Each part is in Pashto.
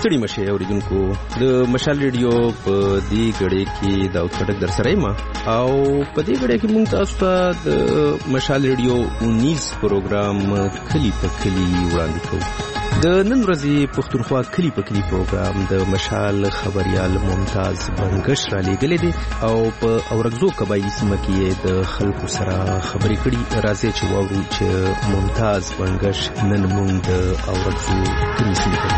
ستړي مشه اوریدونکو د مشال ریډیو په دې غړې کې دا خټک در سره ما او په دې غړې کې مونږ تاسو ته د مشال ریډیو 19 پروګرام کلی په کلی وړاندې کوو. د نن ورځې پښتونخوا کلی په کلی پروګرام د مشال خبريال ممتاز بنگش را لېږلې دي او په اورګزو قبایلی سیمه کې د خلکو سره خبرې کړي. راځي چې واورو چې ممتاز بنگش نن مونږ د اورګزو کلی سیمه کې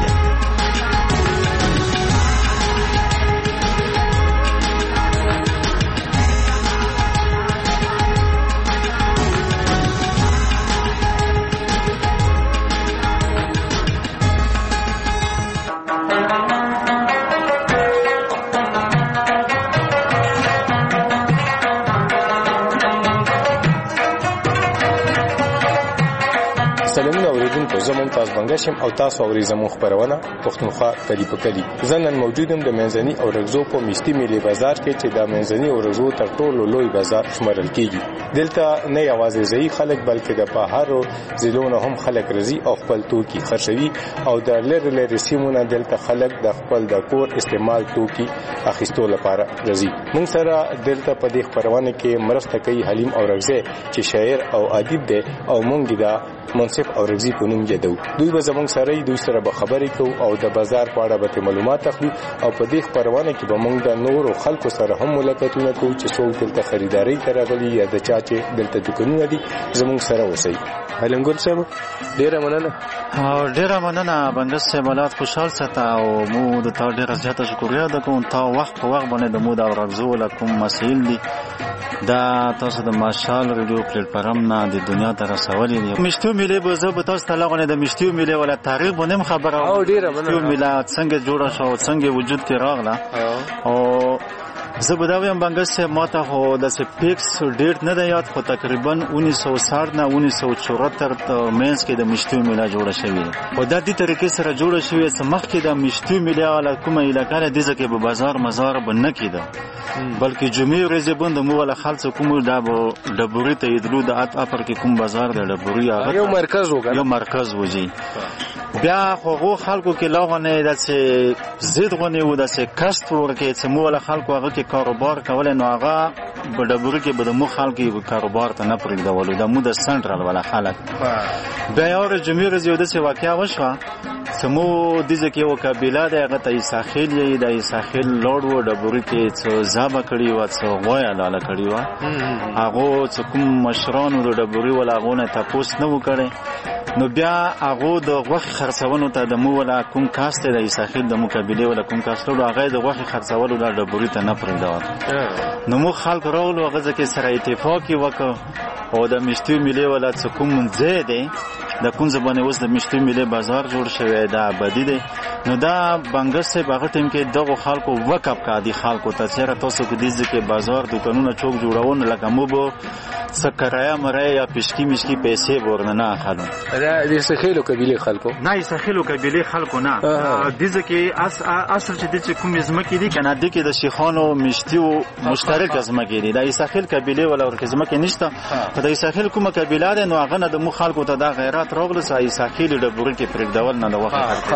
بنگشم او تاسو اوري زموږ خبرونه پښتونخوا کلی په کلی. زه نن موجودم د منځني اورګزو په میشتي میلې بازار کې چې د منځني اورګزو تر ټولو لوی بازار شمارل کیږي. دلته نه یوازې ځای خلک بلکې د بهرو ضلعونو هم خلک راځي او خپل توکي خرڅوي او د لری سیمونو دلته خلک د خپل د کور استعمال توکي اخیستو لپاره راځي. موږ سره دلته په دې خبرونه کې مرسته کوي حلیم اورګزی چې شاعر او ادیب دی او موږ دا منصف اورګزی په نوم یادو. دوی به زموږ سره دوی سره به خبرې کوو او د بازار په اړه به معلومات اخلو او په دې خبرونه کې به موږ د نور خلکو سره هم ملاقاتونه کوو چې څوک دلته خریداري کوي یا د چا چې دلته دکانونه دي زموږ سره اوسئ. علمګل صاحب ډیره مننه بنگس صاحب حالات خوشحال ساته او مو د تا ډیره زیاته شکریا ده کوم تا وخت په وخت باندې د مو د اورګزو لکم مسایل دي دا تاسو د مشال ریډیو پلیټ فارم نه د دنیا ته رسولې دي. مشتو میلې به زه به تاسو ته لغونه د مشتو میلې ولا تاریخ باندې خبره او ډیره مننه. مشتو میلې څنګه جوړه شو څنګه وجود کې راغله او زه به دا وایم بنگس صاحب ماته خو داسې فیکس ډیټ نه دی یاد خو تقریبا 1960 نه 1974 مینس کې د مشتو میله جوړه شوې او دا دې طریقې سره جوړه شوې چې مخکې د مشتو میله ولا کومه علاقه نه دي ځکه به بازار مزار بنه کېده بلکې جمعې ورځې بند مو ولا خالص کوم دا ډبوري ته یدلو د اپر کې کوم بازار د ډبوري یو مرکز وږي بیا خو خلکو کې لاغونه داسې زید غونې و داسې کست ورکې چې مو ولا خلکو هغه کې کاروبار کول نو هغه په ډبوري کې به د مو خلکو کاروبار ته نه پرېږدولو د مو د سنټرال ولا خلک بیا یو جمعې ورځې یو داسې واقعه وشوه چې مو دې کې یو قبیله دی هغه ته عیساخیل یې د عیساخیل لوړ و ډبوري کې څه ذبح کړي و څه غوی حلاله کړي و هغه چې کوم مشرانو د ډبوري ولا هغو نه تپوس نه و کړی نو بیا هغه د غوښې خرڅولو ته د مو ولا کوم کاست د عیساخیل د مو قبیلې ولا کوم کاست له هغه د غوښې خرڅولو د ډبوري ته نه پرېږدول نو مو خلک راولو هغه ځکه سره اتفاق وکړ او د مشتو میلې ولا څه کوم ځای دی د کونځ باندې اوس د مشتو میلې بازار جوړ شوی دا ابدي دی نو دا بنگس صاحب هغه ټیم کې دغه خلکو وقف کا دي خلکو ته چیرې تاسو کې دې ځکه بازار دکانونه چوک جوړونه لکه مو به سکرایا مړی یا پشکی مشکی پیسې ورنه نه اخلو د سخیلو قبیله خلکو نه سخیلو قبیله خلکو نه دې ځکه اصل چې دې کوم ځمکې دي کنه دې کې د شیخانو مشتیو مشترک ځمکې دي د سخیل قبیله ولا ورکه ځمکې نشته د سخیل کومه قبیله ده نو هغه نه د مو خلکو ته دا غیرت راغله سای سخیل د بوري کې پرېږدول نه د وخت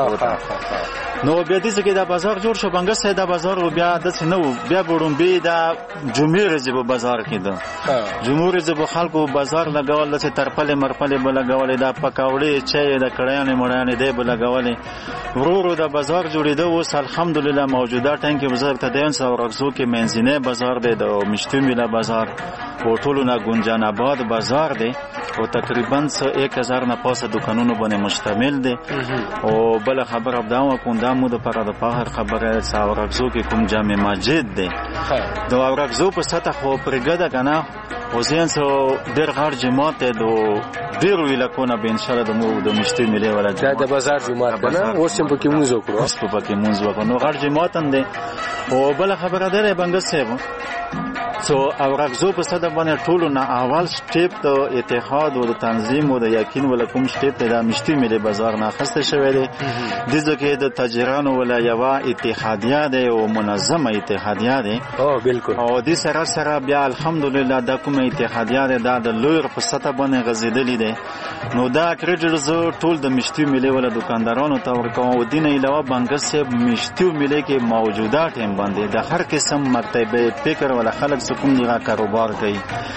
نو بیا دې کې دا بازار جوړ شو بنگس صاحب دا بازار و بیا د نو بیا بورمبي دا جمعې ورځې په بازار کې ده جمعې ورځې په خلکو بازار لګول چې ترپلې مرپلې بل لګولې دا پکاوړې چای د کړیانې مړیانې دی بل لګولې ورورو دا بازار جوړېده اوس الحمدلله موجوده ټانګ کې بازار ته دین سره ورغزو کې منځنی بازار دی د مشتو میله بازار هوټلو نه ګنجان آباد بازار دی او تقریبا 1000 نه پاسه دکانونو باندې مشتمل دی او بل خبر ابداو کوم دا مو د پر د فخر خبره ساورغزو کې کوم جامع مسجد دی د اورغزو په سطح خو پرګه کنه وزین سو ډیر غار جماعت دو ډیر ویلکونه به ان شاء الله د مشتو میله ولا د بازار جماعت کنه اوس هم پکې مونږ وکړو اوس پکې مونږ وکړو نو غار جماعت هم دی او بل خبره ده بنگس صاحب سو او رغزو په صد باندې ټولو نه اول سټیپ د اتحاد او د تنظیم او د یقین ول کوم سټیپ د مشتي ملي بازار نه خسته شوی دی د ځکه د تاجرانو ولا یو اتحادیه ده او منظمه اتحادیه ده بالکل او د سره بیا الحمدلله د کوم اتحادیه ده د لویر په سطح باندې غزیدلې ده نو دا کریډټ ټول د مشتي ملي ول دکاندارانو ته ورکوم او دینه علاوه بانګر صاحب مشتي ملي کې موجوده ټیم باندې د هر قسم مرتبه فکر ولا خلک کوم دی کاروبار کوي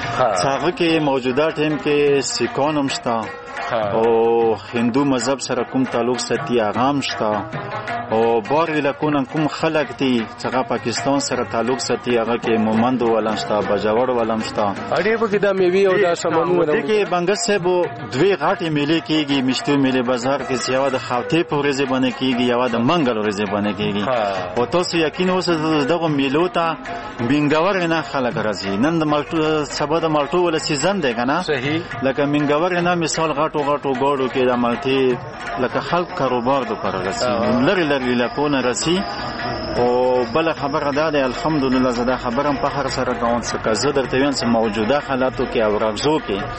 هغه کې موجوده ټیم کې سیکانم شته او هندو مذهب سره کوم تعلق ساتي اغام شته او بار لکون کوم خلک دي چې پاکستان سره تعلق ساتي هغه کې مومند ولم شته بجاور ولم شته اړې به د میوي او د سمنو د کې بنګ صاحب دوی غاټي ملي کېږي مشتو ملي بازار کې چې یو د خاطې په ورځ باندې کېږي یو د منګل ورځ باندې کېږي او تاسو یقین اوسه دغه میلو ته بنګور نه خلک راځي نن د مالټو سبا د مالټو ول سیزن دی کنه صحیح لکه منګور نه مثال غاټو ګاډو کې د مالټي لکه خلک کاروبار د پر راځي لری لکونه رسی او بل خبره ده الحمدلله زده خبرم په هر سره کوم څه زه درته وایم چې موجوده حالاتو کې او رغزو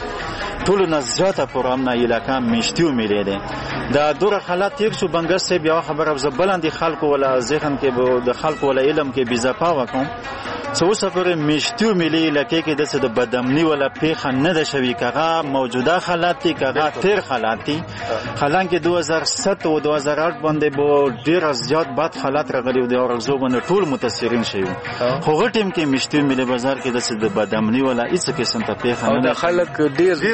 کې ټول نزاته پروګرام نه علاقه مشتیو ملي ده دا دوره حالات یک شو بنګر سه بیا خبره زبلند خلکو ولا ذهن کې د خلکو ولا علم کې بيزپا وکم څو سفر مشتیو ملي لکه کې د بدامنی ولا پیخ نه ده شوی کغه موجوده حالات کې کغه تیر حالات دي حالانکه 2007 او 2008 باندې بو ډیر زیات بد حالات راغلي او د رغزو باندې ټول متاثرین شي خو غټیم کې مشتیو ملي بازار کې د بدامنی ولا هیڅ قسم ته پیخ نه ده خلک ډیر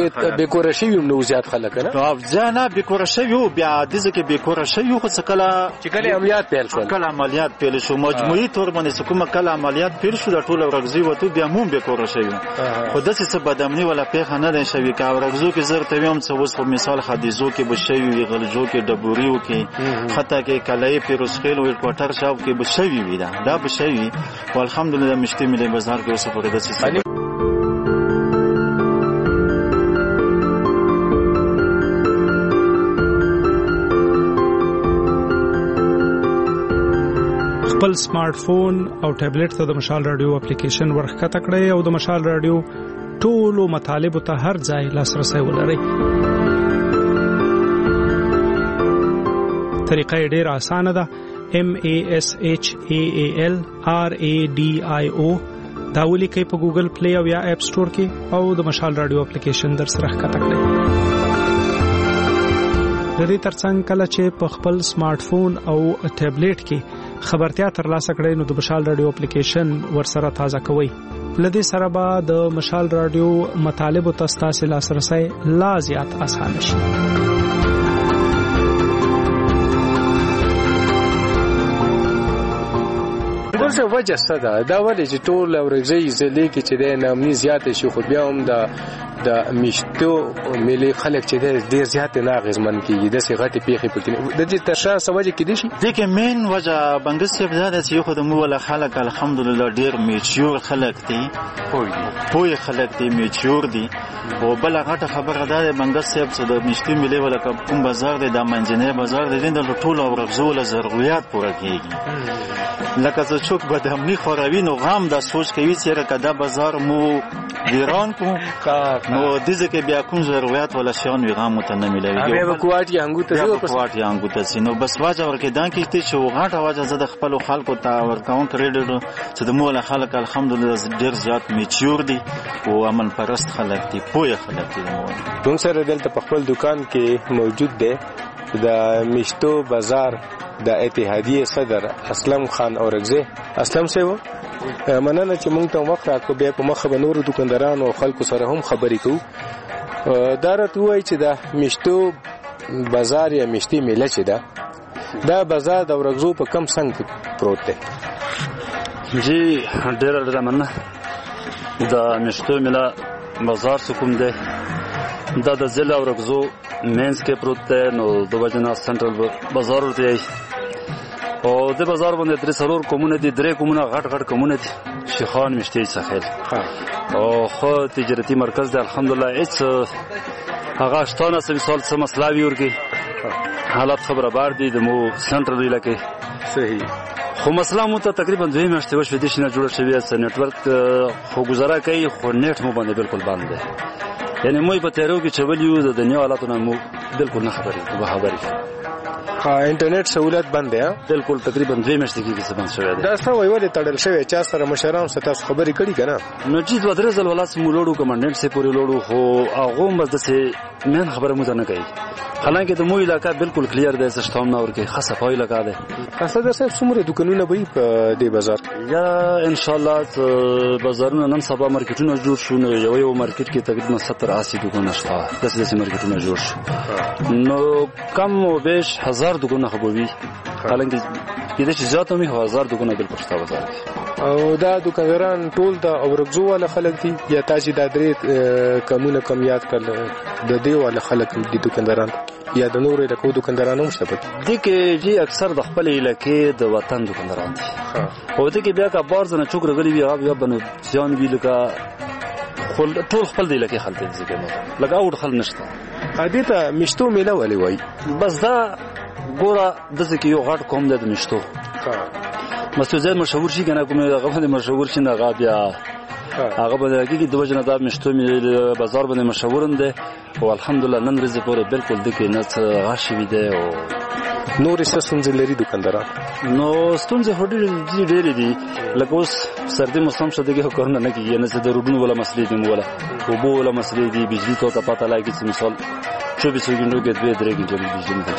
بیکور شي نو زیات خلک نه او ځنه بیکور شي بیا د ځکه بیکور شي خو څه کله عملیات پیل شو کله عملیات پیل شو مجموعي تور باندې کومه کله عملیات پیل شو د ټول رغزي وته بیا مون بیکور شي خو د څه بدامنی ولا پیخ نه ده شوی کا رغزو کې زر ته ویم څه اوس په مثال حدیثو کې بشوي غلجو کې ډبوريو کې خطا کې کلای پیروسخیل او کوټر شاو کې بشوي وی دا بشوي والحمدلله مشتي ملي بازار کې اوس په داسې خپل سمارټ فون او ټابلیټ ته د مشال رادیو اپلیکیشن ورخکته کړئ او د مشال رادیو ټولو مطالب ته هر ځای لاسرسي ولرئ. طریقه ډېره اسانه ده. MASHAAL RADIO دا ولیکئ په ګوګل پلی او یا اپ سٹور کې او د مشال رادیو اپلیکیشن در سره ښکته کړئ. د دې ترڅنګ کله چې په خپل سمارټ فون او ټابلیټ کې خبرتیا ترلاسه کړئ نو د مشال رادیو اپلیکیشن ورسره تازه کوئ. لدې سره به د مشال رادیو مطالب او تاسو لاسرسي لا زیات آسان شي. څه وجه څه دا ولې چې ټول اورځي زلي کې چې د نامني زیات شي خو بیا هم د مشتو ملي خلک چې ډېر زیات نه غزمن کیږي د سیغه پیخي پکې د دې تشا سوجه کې دي شي د کې مين وجه بنګس په زیاده چې خو د مو ولا خلک الحمدلله ډېر میچور خلک دي پوي خلک دي میچور دي او بل غټه خبره ده بنګس چې د مشتو ملي ولا کوم بازار دی د منځنۍ بازار دی د ټول اورغزو له ضرورت پوره کیږي لکه څوک بدامنی خوراوی نو غام دا سوچ کوي چې کدا بازار مو ویران کو نو دزه کې بیا کوم ضرورت ولا شان وی غام ته نه ملوي هغه کوټي انګوته زو کوټي انګوته سينو بس واجه ورکه دان کې چې غاټه واجه زده خپل خلکو ته ورکاون کړل چې د مولا خلک الحمدلله ډیر زیات میچور دي او عمل پرست خلک دي پوهه خلک دي. دوم سره دلته په خپل دکان کې موجود دی د مشتو بازار د اتحادیه صدر اسلم خان اورغزی. اسلم سیو مننه چې مونږ ته وخت راکو بیا په مخه بنور دکاندارانو او خلکو سره هم خبرې کوو. دارت وای چې د مشتو بازار یا مشتي میله چې دا بازار د اورغزو په کم څنګه پروت دی؟ جی ډېر مننه. د مشتو میله بازار کوم دی دا د ضلع اورغزو مینس کې پروت دی نو د وجنا سنټرل بازار ورته او د بازار باندې درې سرور کومونه دي درې کومونه غټ کومونه دي شیخان مشتي ساحل او خو تجارتي مرکز دی الحمدلله هیڅ هغه شتونه مثال څه مسله وی ورګي حالات خبره بار دي د مو سنټرل علاقې صحیح خو مسله مو ته تقریبا 2 میاشتې وشوې د شنه جوړ شوی اس نتورک خو گزاره کوي خو نیټ مو باندې بالکل بند دی یعنی مو په تیرو کې چولیو د دنیا حالاتونو مو بالکل نه خبرې انټرنیټ سہولت بند دی بالکل تقریبا 2 میاشتې کې څه بند شوی دی دا څه وایي ولې تړل شوی چا سره مشران سره تاسو خبرې کړي کنه نو چې دوه درې ځل ولات مو لوړو کمانډنټ سي پورې لوړو خو هغه مزد سي مین خبره مو نه کوي حالانکه د مو علاقہ بالکل کلیر دی سیستم نور کې خاصه پای لگا دی خاصه د څومره دکانونه به په دې بازار یا ان شاء الله بازارونه نن سبا مارکیټونه جوړ شو نو یو مارکیټ کې تقریبا 70-80 دکانونه شته د سې مارکیټونه جوړ شو نو کم او بیش 1000 دکانونه خبوي حالانکه کله چې زیات مې 1000 دکانونه بالکل شته بازار او دا دکانداران ټول د اورګزو ولا خلک دي یا تاسو د درې کمونه کم یاد کړل د دې ولا خلک دي دکانداران یا د نورو د دکاندارانو مشته دي کې جی اکثر د خپل علاقې د وطن دکانداران دي او دې کې بیا کا بارز نه چوک رغلی بیا بنو ځان وی لکه ټول خپل د علاقې خلک دي ځکه لکه اور خل نشته ادي ته مشتو میله ولي وای بس دا ګوره د ځکه یو غټ کوم د مشتو مستوزه مشهور شي کنه کومه هغه مشهور شي نه غابیا هغه به کې د وجنه دا مشتو بازار باندې مشهور دی او الحمدلله نن ورځ پورې بالکل د کې نه غاشي دی او نور څه ستونزې لري دکانداران نو ستونزې هډې ډېرې دي لکه اوس سردي موسم شته کې کارونه نه کیږي نه څه د روډونو ولا مسلې دي مولا او بو ولا مسلې دي بجلی ته پته لګي چې مثال 24 غنټو کې 2-3 غنټې بجلی نه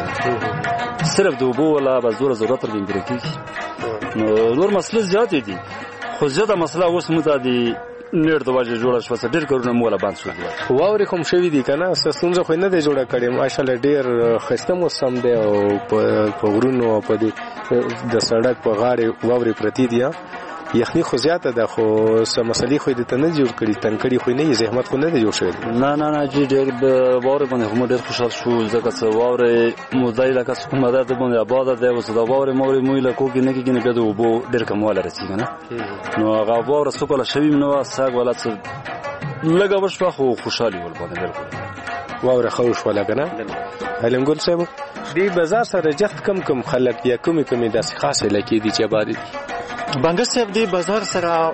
چلېږي صرف د بو ولا بازار ضرورت لري کې نو نور مسلې زیات دي خو زیاته مسله اوس متادي نړ د واجه جوړه شو څه ډېر کارونه مولا باندې شو واوري کوم شوی دي کنه ستونزه خو نه دی جوړه کړې ماشاءالله ډېر خسته موسم دی او په غرونو په دې د سړک په غاړه واوري پرتی دي یخني خو زیاته ده خو سم مسلې خو دې ته نه جوړ کړي تنکړي خو نه زحمت خو نه دی جوړ شوی نه جی ډېر واوري باندې هم ډېر خوشاله شو ځکه چې واوري مودای لکه کومه ده باندې آباد ده او زدا واوري موري لکه کې نه کېږي نه بده وبو ډېر کمواله رسیږي نه نو هغه واوري سکوله شوی نو ساګ ولا څه لګا وشو خو خوشالي ول باندې بالکل واوري خوش ولا کنه علم ګل صاحب دې بازار سره جخت کم خلک یا کومي داسې خاصه لکه دي چې آباد دي بنګ صاحب دی بازار سره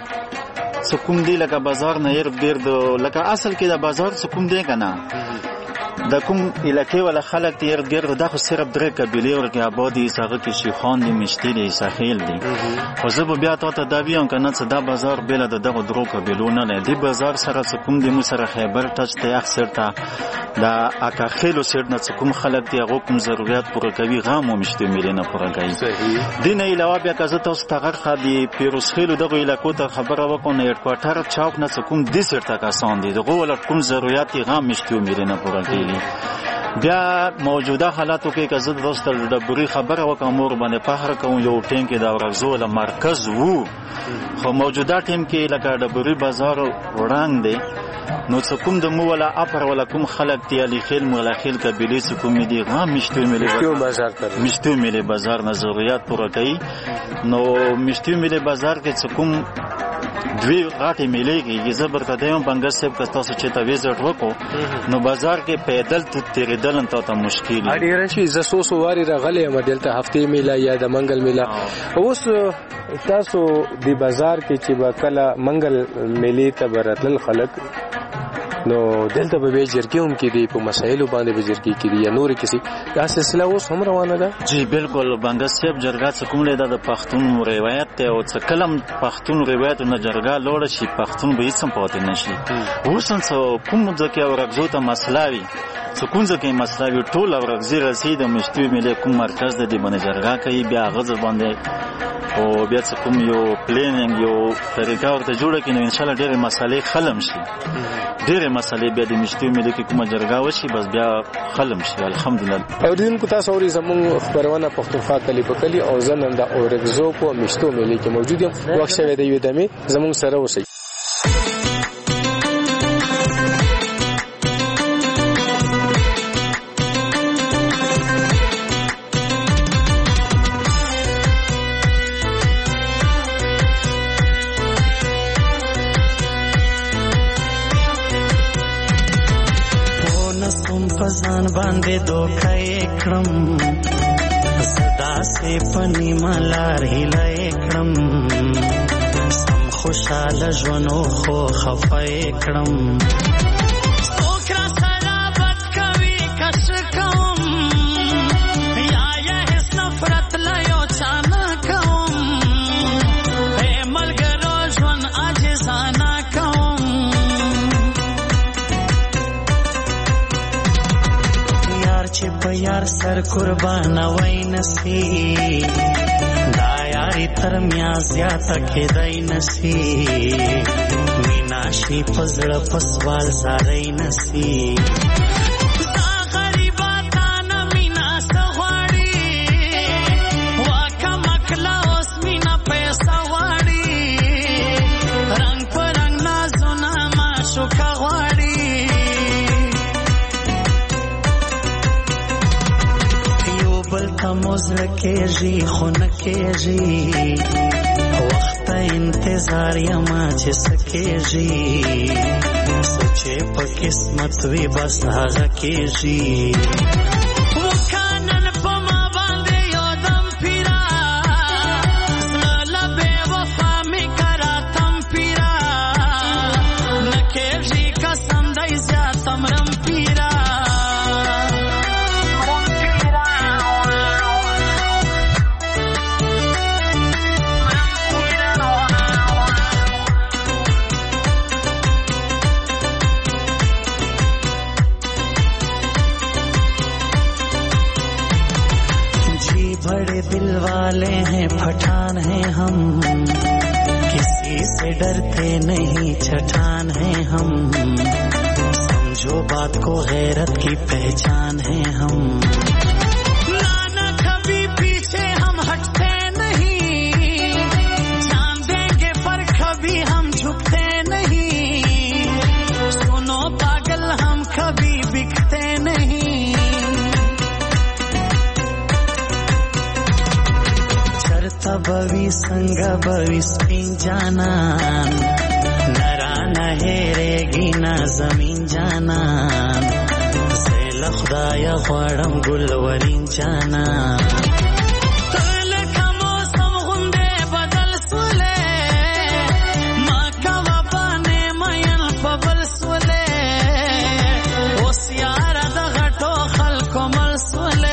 سکوم دی لکه بازار نه ير ډیر د لکه اصل کې د بازار سکوم دی کنه د کوم علاقې ولا خلک تیر ګرد د خو صرف درې قبيله ورکه آبادی ساغه کې شیخان دي مشتي دي ساحل دي خو زه بیا ته دا بیان کنه چې دا بازار بل دغه درو قبيلو نه نه دی بازار سره کوم دي مو سره خیبر ټچ ته اکثر ته دا اکا خېلو سر نه کوم خلک دي هغه کوم ضرورت پوره کوي غام او مشتي ملي نه پوره کوي دین علاوه بیا که زه تاسو ته غږ خدي پیروز خېلو دغه علاقو ته خبره وکړم هډ کوارټر چاوک نه کوم دي سر ته کسان دي دغه ول کوم ضرورت غام مشتي ملي نه پوره کوي بیا موجوده حالاتو کې که زه دوست د بری خبره وکم مور باندې فخر کوم یو ټیم کې دا ورغزو له مرکز وو خو موجوده ټیم کې لکه د بری بازار وړاندې دی نو څه کوم د مو ولا اپر ولا کوم خلک دی علی خیل مولا خیل قبیله څه کوم دی غام مشتو ملي بازار نظریات پوره کوي نو مشتو ملي بازار کې څه کوم دوی غاټه مليږي زبر ته دیم بنګر صاحب که تاسو چې ته ویزټ وکړو نو بازار کې پیدل تیریدل ان ته مشکل دی اړ شي ز سوسو واری راغلی مدلته هفته میلا یا د منګل میلا اوس تاسو دی بازار کې چې وکړه منګل میلې ته برتل خلک نو دلته به جرګې هم کې دی په مسایلو باندې به جرګې کې دی یا نور کسی دا سلسله اوس هم روانه ده جی بالکل بنګر صاحب جرګه څه کوم لیدا د پښتون روایت ته او څه کلم پښتون روایت نه جرګه لوړ شي پښتون به هیڅ پاتې نشي اوس کوم ځکه ورغزو ته مسلاوي سکون ځکه مسلاوي ټول ورغزي رسید مشتوي ملي کوم مرکز د دې باندې جرګه کوي بیا غزه باندې او بیا څه کوم یو پلانینګ یو طریقه ورته جوړه کینو ان شاء الله ډېر مسالې خلم شي ډېر مسالې بیا د مشتوي ملي کې کومه جرګه وشي بس بیا خلم شي الحمدلله او دین کو تاسو اوري زمون خبرونه پښتونخوا کلی په کلی او زنن د اورګزو په مشتو ملي کې موجود یم وخت شوی دی ودمه زمون سره وسی فزان باندې دوکای کړم زدا سه پنی ملار هله کړم سم خوشاله ژوندو خو خفه کړم یار سر قربان وای نسی دا یاری تر میا زیاته کېدای نسی مینا شي پزړه پسوال زارای نسی دا غریبا تانا مینا سغواړي واکه مکلا اوس مینا پیسې واړي رنگ پر رنگ نازونه ما شوکا غواړي موزل کېږي خو نه کېږي وخت انتظار یما چې سکېږي سوچې په قسمت وي بس هغه کېږي وکانن په ما باندې یو دم پیرا لبه وفا می کرا تم پیرا نه کېږي قسم دای زیاتم رم پیرا बड़े दिल वाले हैं पठान हैं हम किसी से डरते नहीं छठान हैं हम समझो बात को गैरत की पहचान है हम नाना कभी पीछे हम हटते नहीं जान देंगे पर कभी हम झुकते नहीं सुनो पागल हम कभी बिकते नहीं बवी संग बवी स्पिन जाना नरा नहेरेगी ना जमीन जाना सेल खुदाया ख्वाड़म गुलवरीन जाना तल का मौसम गुंदे बदल सुले माँ का वबाने मयन पबल सुले उस यार दगटो खल कोमल सुले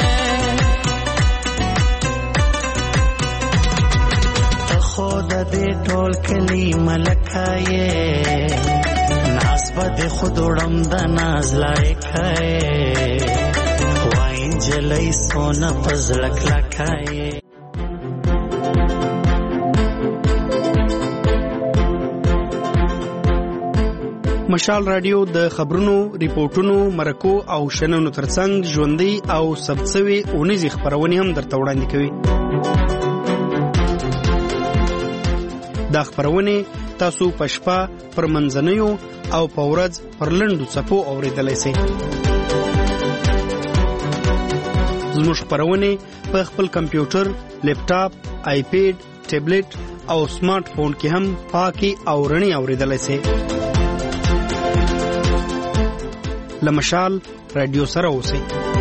خود دې ټول کلی ملکایې ناز بد خود وړم د ناز لایکایې وای انجلې سونه پزړک لکایې مشال رادیو د خبرونو، ریپورتونو، مرکو او شننو ترڅنګ ژوندۍ او ثبتسوي اونیزې خبرونه هم درته وړاندې کوي. دا خبرونه تاسو په شپه پر منځنیو او په ورځ پر لنډو څپو اوریدلای شئ. زموږ خبرونه په خپل کمپیوټر، لیپټاپ، آیپیډ، ټابلیټ او سمارټ فون کې هم پاکي او رڼي اوریدلای شئ. لمشال رادیو سره اوسئ.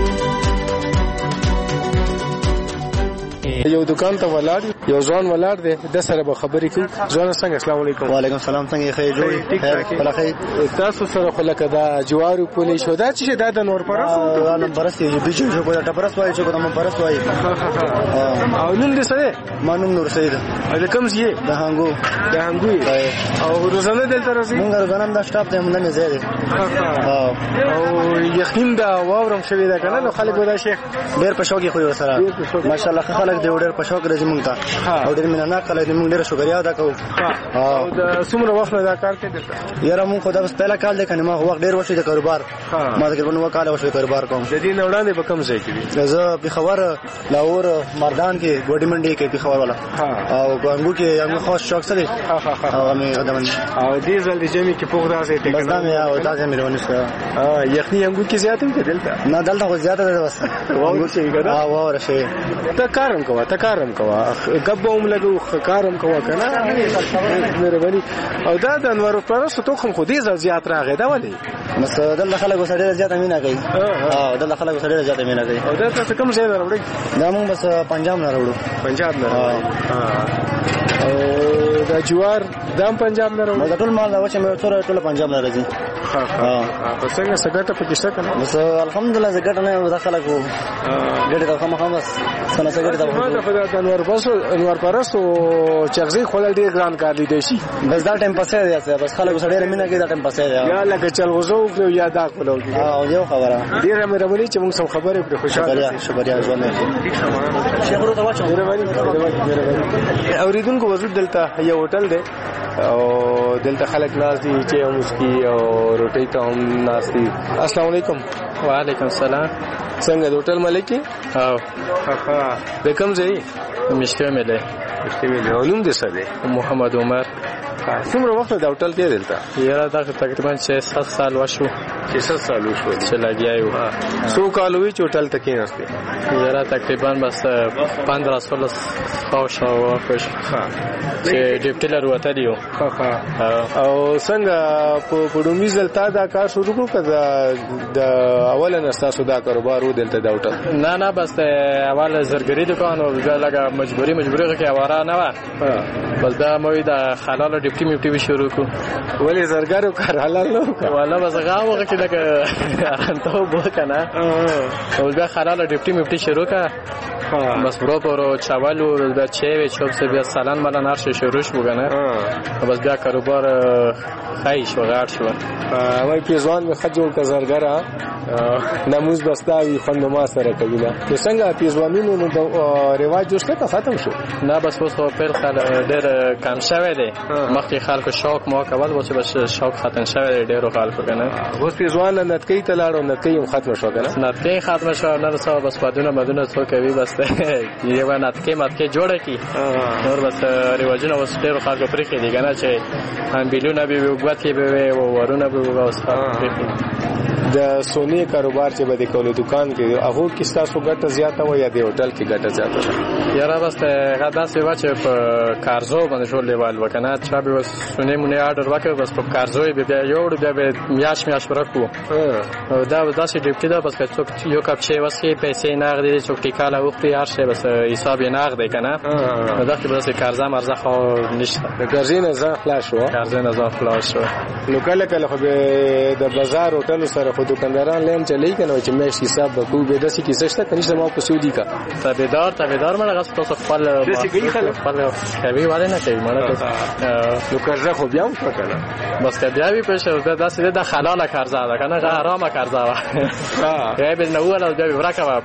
یو دکان ته ولاړ یو ځوان ولاړ دی د سره به خبرې کوي. ځوان څنګه؟ السلام علیکم. وعلیکم السلام. څنګه یې؟ خیر جوړ خلک تاسو سره خلک دا جوارو پولی شو دا چې دا د نور پرس دا نمبر سي بيجو جو په ټپرس وایي چې کوم پرس وایي. او نوم دې څه دی؟ ما نوم نور سید. د کوم ځای؟ د هنګو. د هنګو. او روزانه دلته راځي؟ موږ روزانه د سټاپ ته موږ نه زیاده. او یقین دا واورم شوی دا کنه نو خلک ودا شیخ ډېر په شوق خو سره ماشاءالله خلک دې ډېر په شوق راځي موږ ته او ډېر مینه کړل موږ ډېر شکریا ادا کوو. او د څومره وخت دا کار کوي؟ یاره موږ خو دا پهلا کال دی کنه ما وخت ډېر وشي د کاروبار ما تقریبا وکاله وشي کاروبار کوم. د دې وړاندې به کوم ځای کې دي؟ زه په خبر لاهور مردان کې ګوډی منډي کې په خبر والا او ګانګو کې یو خاص شوق سره او مې قدمن او دې ځل د جمی کې پوغ راځي ته بس دا مې او دا مې روانه شو. یخني انګو کې زیاته ده دلته؟ نه دلته خو زیاته ده بس وانګو چې ګره واره شي ته کارم کو کوه ته کارم کوه ګب هم لګو کارم کوه کنه مهرباني او دا د انوار پرستو توخم خو دې زیات راغی دا ولې بس دلته خلکو سره زیات مینه کوي دلته خلکو سره زیات مینه کوي او دا تاسو کوم ځای نه راوړئ دا موږ بس پنجاب نه راوړو پنجاب نه او دا جوار دام پنجاب نه راوړو دا ټول مال دا چې مې ټول پنجاب نه راځي په څنګه سګټه پکې شته کنه بس الحمدلله زګټه نه دا خلکو ګټه دا کومه بس څنګه سګټه دا په انوار پرستو چغزي خلل ډیر ګران کار لیدي شي بس دا ټایم پاسه دی بس خلکو سره مینه کوي دا ټایم پاسه دی یا لکه چل وزو یا دا کولو او یو خبره ډیره مهرباني چې موږ سم خبرې پر خوشاله شکریہ ژوند شیخرو ته واچو مهرباني اوریدونکو وجود دلته یو هوټل دی او دلته خلک ناز دي چې مسکی او روټي ته هم ناز دي السلام علیکم وعلیکم السلام څنګه د هوټل مالک او د کوم ځای مشته مله علوم دې څه دی محمد عمر څومره وخت د هوټل کې دلته یاره دا تقریبا 6 سال وشو 6 سال وشو چې لګیا یو څو کال وی چې هوټل ته کې نسته یاره تقریبا بس 15 خو شو واپس چې ډیپټلر وته دیو او څنګه په ډومي زلتا دا کار شروع کړو د اول نه تاسو دا کاروبار و دلته دا هوټل نه بس اول زرګری دکان او لګه مجبوری کې اواره نه و بس دا مو دا حلال ډیپټي میټي شروع کو ولې زرګرو کار حلال نه ولا بس غاوغه کې لګه ته وو کنه او دا حلال ډیپټي میټي شروع کا بس برو چاولو د چوي چوب څه بیا سالان مال نارشه شروع شو کنه بس بیا کاروبار خایش وغاړ شو وای پیزوان می خجول کا زرګرا نموز بستاوی خوند ما سره کوي نه څنګه پیزوانینو نو رواج جوړه ته ختم شو نه بس اوس په خل ډېر کم شوه دي مخکې خلکو شوق مو کول و چې بس شوق ختم شوه ډېر خلکو کنه اوس پیزوان نتکی ته لاړو نتکی ختم شو کنه نتکی ختم شو نه سو بس پدونه مدونه څو کوي بس یو نتکی متکی جوړه کی نور بس رواجونه اوس ډېر خلکو پرې کې دي کنه چې هم بیلونه به وګوتې به ورونه به واسطه د سونی کاروبار چې به د کولو دکان کې هغه کې تاسو ګټه زیاته و یا د هوټل کې ګټه زیاته یاره بس غدا سی واچ په کارزو باندې شو لیوال وکنه چې به سونی مونږه آرډر وکړ بس په کارزو به یو ډول به میاش ورکو او دا داسې ډیپټي دا بس څوک یو کپ شی وسې پیسې نغدي څوک ټیکاله وختي هر شی بس حساب یې نغدي کنه دا کې بس کارزه مرزه خو نشته کارزینه ځه خلاص شو کارزینه ځه خلاص شو نو کله خو به د بازار هوټل سره خو دکانداران لین چلی کنه چې مې حساب وکړو به داسې کیسه شته کنيشته ما په سعودي کا تابعدار مړه غس تاسو خپل داسې کوي خپل کوي واره نه کوي مړه نو قرضه خو بیا هم وکړه بس بیا وی پېښه داسې د حلاله قرضه ده کنه حرامه قرضه وا ها به نو ولا بیا ورکا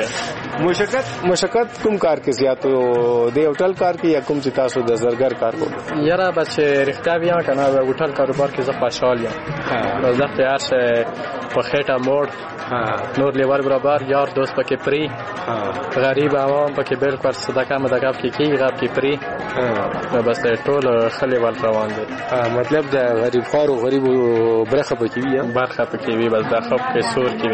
پېښه مشکت کوم کار کې زیاتو د هوټل کار کې یا کوم چې تاسو د زرګر کار کو یاره بس رښتیا بیا کنه هوټل کاروبار کې زه خوشحال یم بس د اختیار شه په خېټه موړ نور لیوال برابر یار دوست پکې پری غریب عوام پکې بالکل صدقه مدقه کې غاب کې پری بس ټول خلیوال روان دي مطلب د غریب خار او غریب برخه پکې وي برخه پکې وي بس د خپ کې سور کې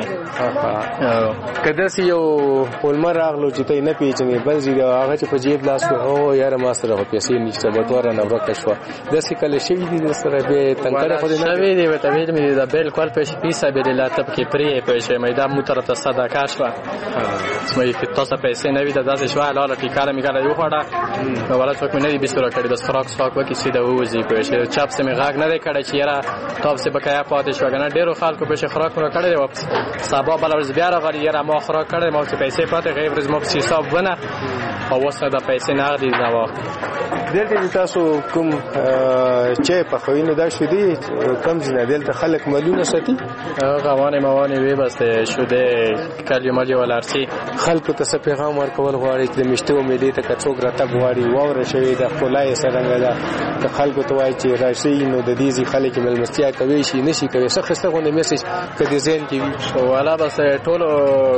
وي کله چې یو پولمر راغلو چې ته نه پیژنې بل زی هغه چې په جیب لاس او یار ما سره پیسې نشته به تور نه ورکه شو د څه کله شي دي سره به تنکره خو نه شوی دی وته ویل مې دا بالکل پیسې به لا تب کې پری پیسې مې دا موتر ته صدقه شو مې کې تاسو پیسې نه وي دا داسې شو حالا ټیکاله میګاله یو خړه نو ولا څوک مې نه دی بسره کړی بس خراک ساک وکي سیده وځي پیسې چاپ سمې غاګ نه دی کړی چې یاره تاسو به بقایا پاتې شو کنه ډیرو خلکو پیسې خراک نه کړی واپس سبا بل ورځ بیا راغلی یاره ما خراک کړی ما پیسې پاتې غیر ورځ مو په حساب ونه او وسه دا پیسې نه دی دا دلته تاسو کوم چې په خوینه دا شو دي کم ځنه دلته خلک ملونه ساتي غوانه موانه وی بس شو دي کلمه ولارسي خلکو ته پیغام ورکول غواړي چې مشته امیدې ته کڅوګ راته غواړي ووره شوی د خلای سره دا که خلکو ته وایي چې راشي نو د دې خلک ملمستیا کوي شي نشي کوي څه خسته غونډه میسج کدي زین کې وي والا بس ټولو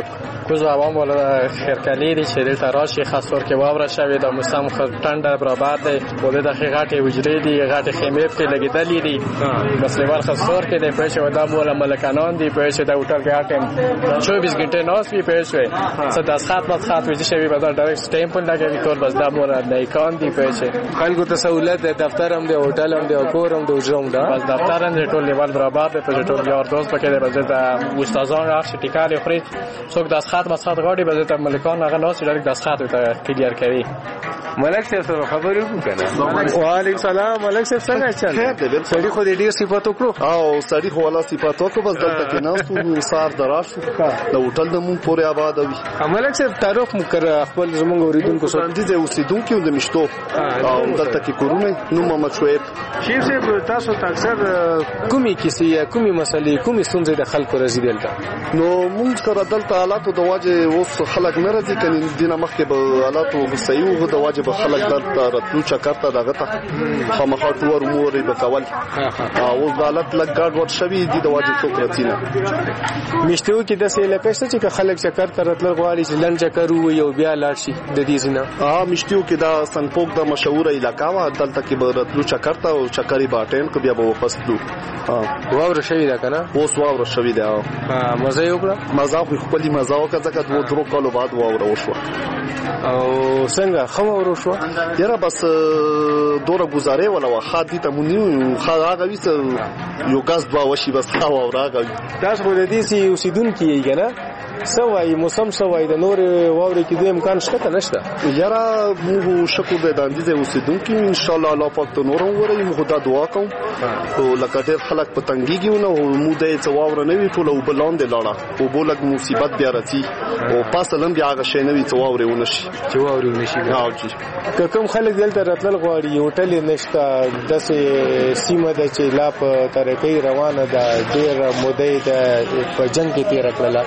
تمرکز عوام ولا خیرکلی دي چې دلته راشي، خاص طور کې واوره شوې د موسم ټنډه برابر دی، ولې د غټې حجرې دي، غټې خیمې په لګېدلې دي، بس لیوال خاص طور کې دی پېښ ودا مولا ملکانان دي پېښ د هوټل کې اټم 24 غنټه ناس وی پېښ وي څه د خاط وځي شوی بازار ډایرکټ سټیمپ لګوي ټول بس دا مولا نیکان دي پېښ خلکو ته سہولت ده، دفتر هم دی، هوټل هم دی، او کور هم دی، وجرم ده، بس دفتر هم دی، ټول لیوال برابر دی، په ټول یار دوست پکې دی، بس د استادان راخ ټیکال خوري څوک د خاط مسخات غاډي بس د ملکان هغه ناس ډایرکټ د خاط ته کلیئر کوي. ملک صاحب سره خبرې وکړو کنه. وعلیکم السلام. ملک صاحب څنګه چل؟ سړي خو دې ډیر صفات وکړو. او سړي خو ولا صفات وکړو، بس دلته کې ناسو سار دراشو د هوټل د مون پورې آباد وي. ملک صاحب تعارف مو کړ خپل زمونږ اوریدونکو سره. دې اوسیدونکو د مشتو او دلته کې کورونه نو محمد شعیب. شیخ صاحب تاسو ته اکثر کومي کیسې یا کومي مسلې کومي ستونزې د خلکو راځي دلته؟ نو موږ سره دلته حالاتو د واجب اوس خلک نه راځي، کني دینه مخکې به حالاتو صحیح وو، د واجب خلک دلته راتلو چکرته دغه ته خامخا ټور مورې به کول. اوس د حالت لږ ګډ وډ شوي دي، د واجب څوک راځي نه. مشتو کې داسې علاقه شته چې خلک چکر ته راتلل غواړي چې لنډ چکر وي او بیا لاړ شي د دې ځینه. مشتو کې دا سنپوک د مشهوره علاقه وا، دلته کې به راتلو چکرته او چکرې باټین کو بیا به واپس تلو. واوره شوی دا کنه؟ اوس واوره شوی دا. مزه یې وکړه؟ مزه خو خپل مزه وکړه، ځکه 2 کالو بعد واوره وشو. او څنګه خمر شو؟ یاره بس دوره گزارې ولا واخا دي ته مونږ خا راغوي یو غاز دوا وشي بس تا و راغوي. تاسو په دې سي اوسیدونکو یې کنه سوای موسم سوای د نور واوري کې د امکان شته نشته؟ یاره موږ شکو به د اندیزه اوسیدونکو ان شاء الله الله پاک ته نور وره موږ دا دعا کوم. او لکه ډېر خلک پتنګيږي نو موږ د څو واور نه وی ټول او بلاند لاړه او بولګ مصیبت بیا راځي او پاسلم بیا هغه شي نه وی څو واور ونشي چې واور ونشي. او چې کوم خلک دلته راتل غواړي هوټل نشته، داسې سیمه د چې لا په ترقۍ روانه ده، ډېر مودې ده په جنگ کې تیر کړله،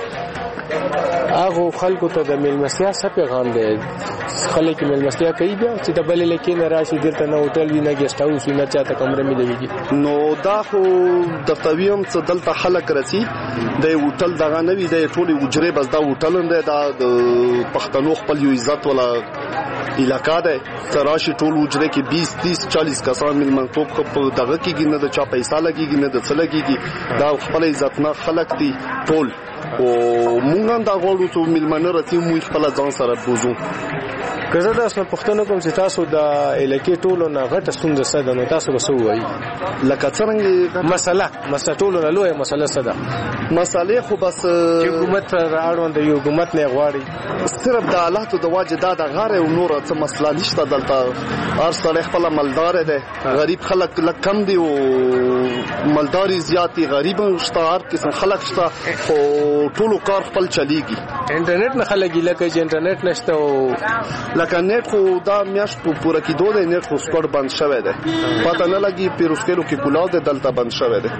هغه خلکو ته د ملمستیا څه پیغام دی؟ خلک ملمستیا کوي بیا چې د بلې لکې نه راشي دلته نه هوټل وي نه ګیسټ هاوس وي نه چاته کمره ملويږي. نو دا خو د تویم څه دلته خلک راځي د هوټل دغه نه وي، د ټولې وجرې بس دا هوټل نه دا د پښتنو خپل یو عزت ولا علاقہ ده، تراشي ټول وجرې کې 20 30 40 کسان ملمنتوب په دغه کې نه د چا پیسې لګيږي نه د څه لګيږي، دا خپل عزتناک خلک دي ټول. او مونږ هم دا غواړو چې ملمنه راځي مو خپل ځان سره بوزو. که زه تاسو پوښتنه کوم چې تاسو د علاقې ټولو نه غټه ستونزه څه ده نو تاسو به څه وایي؟ لکه څنګه مسله ټولو نه لویه مسله څه ده؟ مسالې خو بس چې حکومت راړوند یو حکومت نه غواړي صرف د حالاتو د واجب د غاره او نور څه مسله نشته دلته. هر څه خپل مالدار دي، غریب خلک کم دي او مالداري زیاتی، غریب شته، هر قسم خلک شته، خو ټولو کار خپل چلیږي. انټرنیټ نه خلګي لکه چې انټرنیټ نشته او لکه نت خو دا میاشت په پوره کې دوه نت خو سکوړ بند شوی دی، پته نه لګي پیروسکلو کې کلاو د دلته بند شوی دی.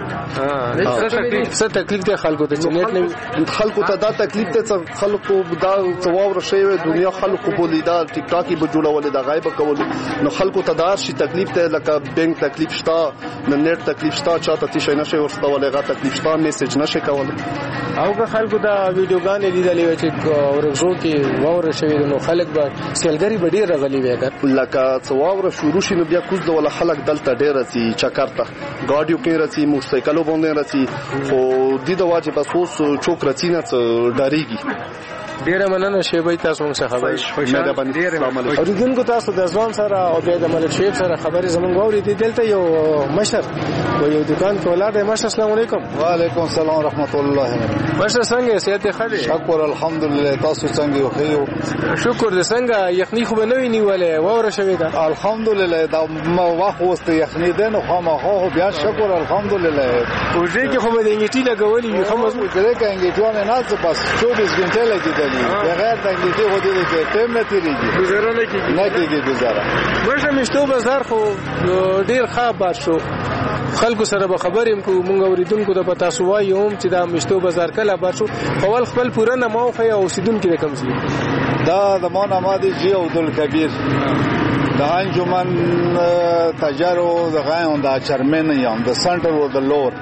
څه تکلیف دی خلکو ته چې نت نه خلکو ته دا تکلیف ته خلکو دا ثواب شوی دنیا خلکو بولیدا ټیک ټاک به جوړول د غایب کول نو خلکو ته دا شي تکلیف ته لکه بانک تکلیف شته، نت تکلیف شته، چاته تیشي نشي ورسته ولغه تکلیف شته، میسج نشي کول. او که خلکو دا ویډیوګانې لیدلې چې ورغزو کې واور شوی نو خلک به سیلګری به ډیر غلي وېګر لکه څواور شروع شي نو بیا کوز د ول خلک دلته ډیر سي چکرته ګاډیو کې راسي موټرسایکلو باندې راسي خو د دې واجب اساس چوک راسي نه ډاریږي. ډیره مننه شیبای تاسو موږ خبرې خوشاله باندې السلام علیکم. اوریدونکو تاسو د ځوان سره او بیا د ملک شیب سره خبرې زمونږ اورېدې دلته یو مشر و یو دکان ته ولاړ دی. مشر السلام علیکم. وعلیکم السلام ورحمت الله وبرکاته. مشر څنګه صحت ښه دی؟ شکر الحمدلله. تاسو څنګه یو؟ شکر دې. څنګه یخني خو به نه ویني ولې واوره شوې ده؟ الحمدلله دا ما واخ وسته یخني ده نو خامخا بیا شکر الحمدلله. اوځي کې خو به د انګلیټي لګولې وي خو موږ دې کې انګلیټي نه بس 24 غنټه لګیدلې بغیر د انګلیټي خو دې کې ټیم نه تیریږي، گزاره نه کېږي گزاره. ورشه مشتو بازار خو ډیر ښه باد شو، خلکو سره به خبرې کو مونږ اوریدونکو د پتا سو وایو چې دا مشتو بازار کله باد شو. اول خپل پوره نه مو خو اوسیدونکو د کم سي دا د مانه ماده جی عبدالکبیر د انجمن تجارو د غاون د چرمن یم د سنټر او د لور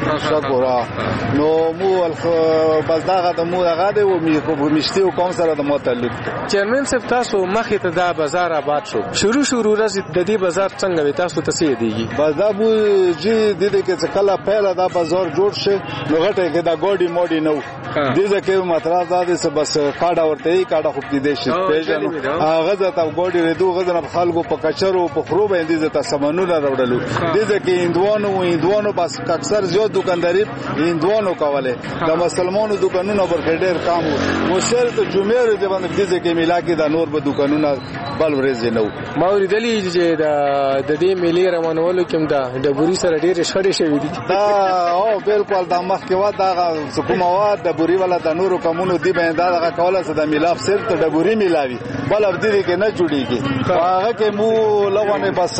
شکر نو مو بس داغه د مو هغه دی او میشتي او کوم سره د متعلق چیرمن صاحب تاسو مخې ته دا بازار آباد شو شروع ورځ د دې بازار څنګه وي تاسو ته څه دیږي بس دا بو جی د دې کې کله پیله دا بازار جوړ شي نو غټه کې دا ګوډي موډي نو دې ځکه مطلب دا دی چې بس کاډه ورته یې کاډه خو کې دې شي پیژنو هغه ځته ګوډي ردو غزنه خلکو په کچرو په خرو باندې ځته سمنونه راوړلو دې ځکه هندوانو بس اکثر زیات دکانداري هندوانو کوله د مسلمانانو دکانونو پر ډېر کام وو شهر ته جمعې دې باندې دې ځکه میلا کې د نور به دکانونه بل ورځ نه وو ما ورېدلې چې د دې میلې روانولو کې د بوري سره ډېر شخړې شوې دي دا او بالکل د مخ کې وا دا حکومت د بوري ولا د نورو کومونو دی باندې دا کوله چې د میلاف صرف د بوري میلاوي بل اب دې کې نه جوړيږي هغه کې مو لوونه بس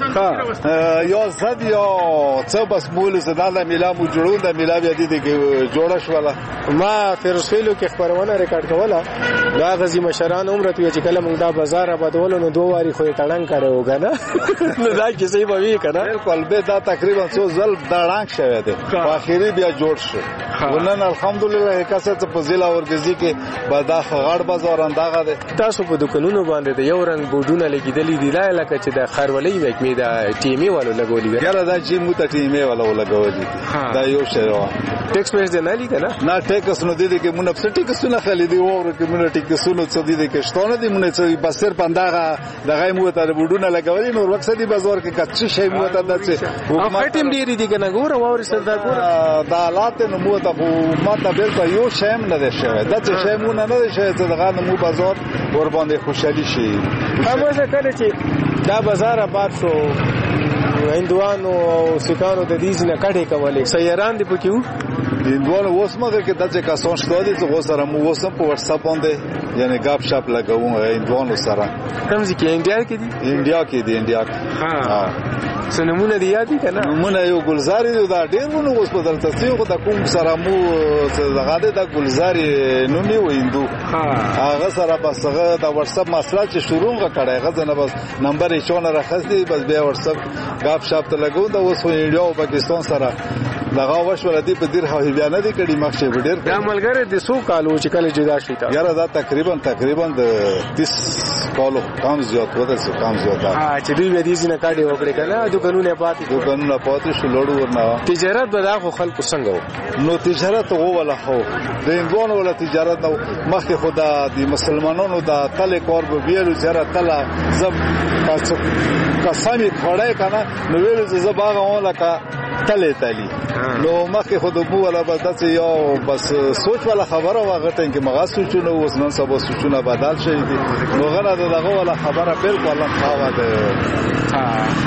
یو زد یو څه بس مول زدا د میلا مو جوړول د میلا بیا دې کې جوړه شوله ما فرسویلو کې خبرونه ریکارډ کوله دا غزي مشران عمر ته چې کله موږ دا بازار آبادولو نو دوه واری خو تړنګ کړو وګنه نو دا کیسې به وی کنه بالکل به دا تقریبا څو ځل دړنګ شوه دی په اخیری بیا جوړ شو ونن الحمدلله کاسه په ضلع ورګزي کې بادا غړ بازار انداغه ده تاسو په دکانونو باندې د یو رنگ بورډونه لګیدلې دي لکه چې د خیرولۍ وکمې د ټیمي والو لګولې یاره دا چې مو ته ټیمي والو لګولې دا یو شی و ټیکس پیس نه لیکه نه ټیکس نو دي کې مونږ په ټیکس نه خلې دی او کې مونږ ټیکس نو څه دي کې شتونه دي مونږ څه بس صرف انداغه دغه مو ته بورډونه لګولې نو وخت دي بازار کې کچ شی مو ته دڅ حکومت ټیم ډیری دي کنه ګوره ووري سردار ګوره دا حالات نو مو ته حکومت بالکل یو شیم نه ده شوی دا چې شیمونه نه ده شوی چې دغه مو بازار ور باندې خوشحالي شي هغه کله چې دا بازار آباد شو هندوانو او سکانو د دې نه کډې کولې سیاران دی پکې وو هندوانو وسمغه کې د څه کسان شته دي چې غوسره مو وسم په واتس اپ باندې یعنی غاب شاپ لګوم هندوانو سره کوم ځکه انډیا کې دي انډیا کې ها سنمونه دی یادی کنه نمونه یو ګلزاري دا ډېرونه اوس په درته څه خو د کوم سره مو دغه د ګلزاري نومي ویندو هغه سره بس هغه د واتس اپ مسله چې شروع کړه هغه نه بس نمبر یې چونه راخستي بس بیا واتس اپ غاب شاپ ته لګو دا اوس انډیا او پاکستان سره دغه وشول دي په ډیر هغه بیان دي کړي مخشه ډیر د عملګر د سو کالو چې کله جدا شي تا یاره دا تقریبا د 30 کالو کم زیات وته څه کم زیات چې دوی به دې نه کاډي وکړي کنه دکانونه پاتې شو لړو ورنه تجارت به دا خو خلکو څنګه و نو تجارت ولا خو د انګون ولا تجارت نو مخکې خدا د مسلمانانو د تل کار به ویلو زره تل زب قسمی خړای کنه نو ویلو زباغه ولا کا تلی نو مخکې خود بو ولا بس یو بس سوچ ولا خبره واغه ټین کې مغا سوچونه اوس نن سبا سوچونه بدل شي دي نو غره دغه ولا خبره بالکل خاوه ده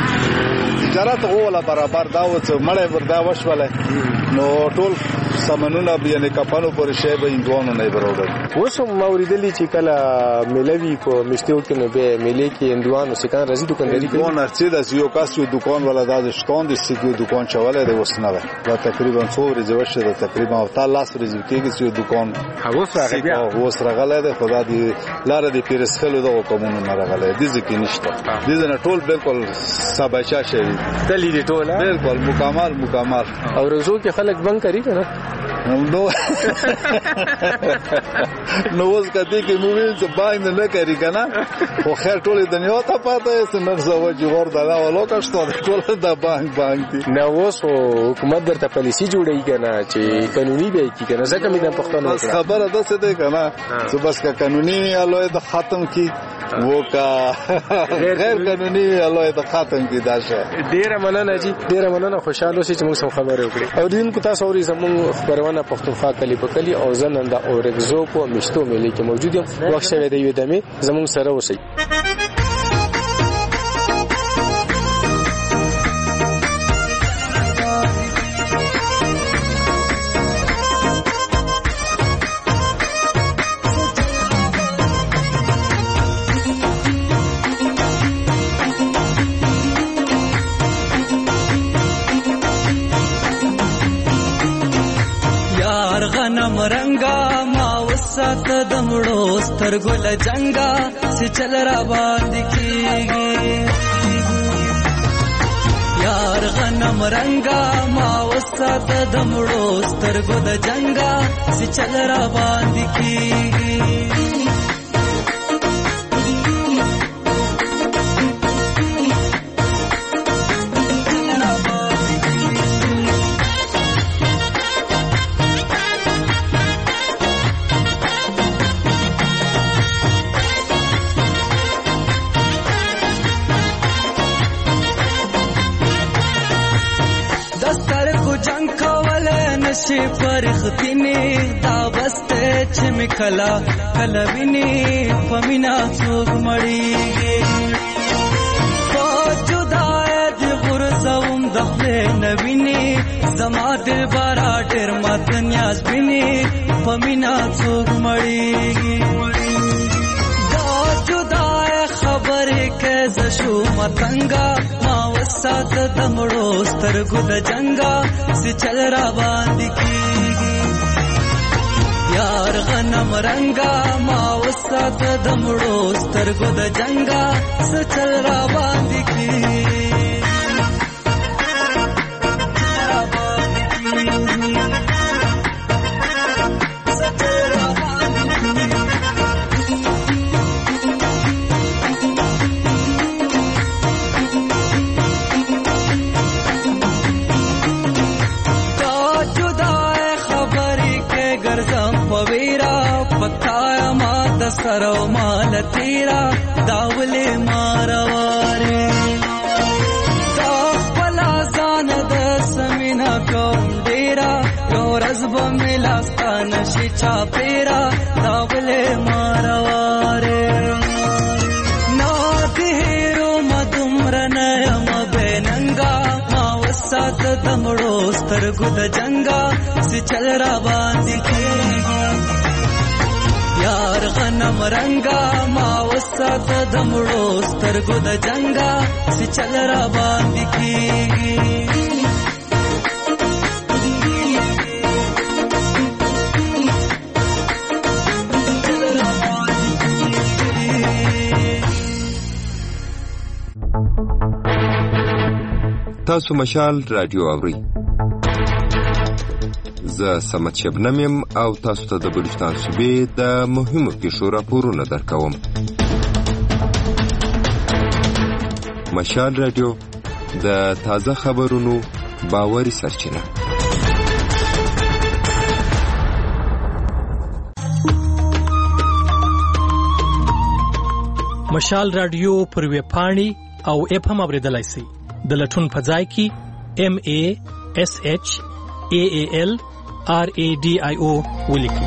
تجارت ولا برابر دا و چې مړې وردا وشوله نو ټول سمنونه یعنی کپانو پر شی به هندوانو نه برابر اوس موریدلی چې کله ملوي په مشتیو کې نو به ملي کې هندوانو سکان راځي دکانداري کوي هندوان ارڅ د یو کاس یو دکان ولا د شتون د سیګو دکان چواله د وسنه دا تقریبا څو ورځې وشه د تقریبا او تعالی ورځې کېږي یو دکان اوس راغلی بیا اوس راغلی د خدا دی لار د پیرسخلو د کومونو نه راغلی د ځکه نشته د نه ټول بالکل سبچا شي دلی دی ټول بالکل مکمل او روزو کې خلک بنک کوي کنه نو اوس کدی کې موویل ته باندې نه کوي کنه خو خیر ټول دنیا ته پاتې است نن زو جوړ دلا ولو کښته ټول د بانک دي نو اوس حکومت درته پالیسی جوړی کنه چې قانوني به کی کنه ځکه مې د پښتنو خبره ده څه ده کنه چې بس کا قانوني الوی د ختم کی वो का غیر قانوني الله ته ختم کی داشه ډیره مننه خوشاله شي چې موږ سم خبرې وکړي او دین کو تاسو اوري زموږ خبرونه پښتونخوا کلی په کلی او زننده او رګزو په مشتو ملي کې موجود یم وخت شوه د یو دمه زموږ سره وسی رنگا ما وسات دمړو سترګل جنگا سي چل را باندې کیږي یار غن غنم رنگا ما وسط د مړو سترګو د جنگا چې چل را باندې کیږي نشي پرختینه دا بسته چې مکلا کلا ویني پمینا څوک مړیږي پوجدای د غرزوم د خپل نویني زما دل بارا ډېر مات نیاز ویني پمینا څوک مړیږي دا جدای خبره کې زشو متنګا ما وسات د مړو سترګو د جنگا سي چل را باندې کیږي یار غنم رنگا ما وسات د مړو سترګو د جنگا سي چل را باندې کیږي سرو مال تیرا داولے ماروارے دا پلا زان د سمینا کوم ډیرا یو رزب ملاستان شي چا پیرا داولے ماروارے نا تیرو مدمرن یم بیننگا ما وسات دمړو سترګو د جنگا سي چل را باندې کیږي یار غنم رنگا ما وسات د مړو سترګو د جنگا سي چل را باندې کیږي تاسو مشال رادیو اورئ زه سمت شبنم یم او تاسو ته د بلوچستان صوبې د مهمو پیښو راپورونه درکوم. مشال رادیو د تازه خبرونو باوري سرچینه. مشال رادیو پر ویب پاڼې او اپ هم اوریدلای شئ. د لټون په ځای کې MASHAALRADIO ولیکئ.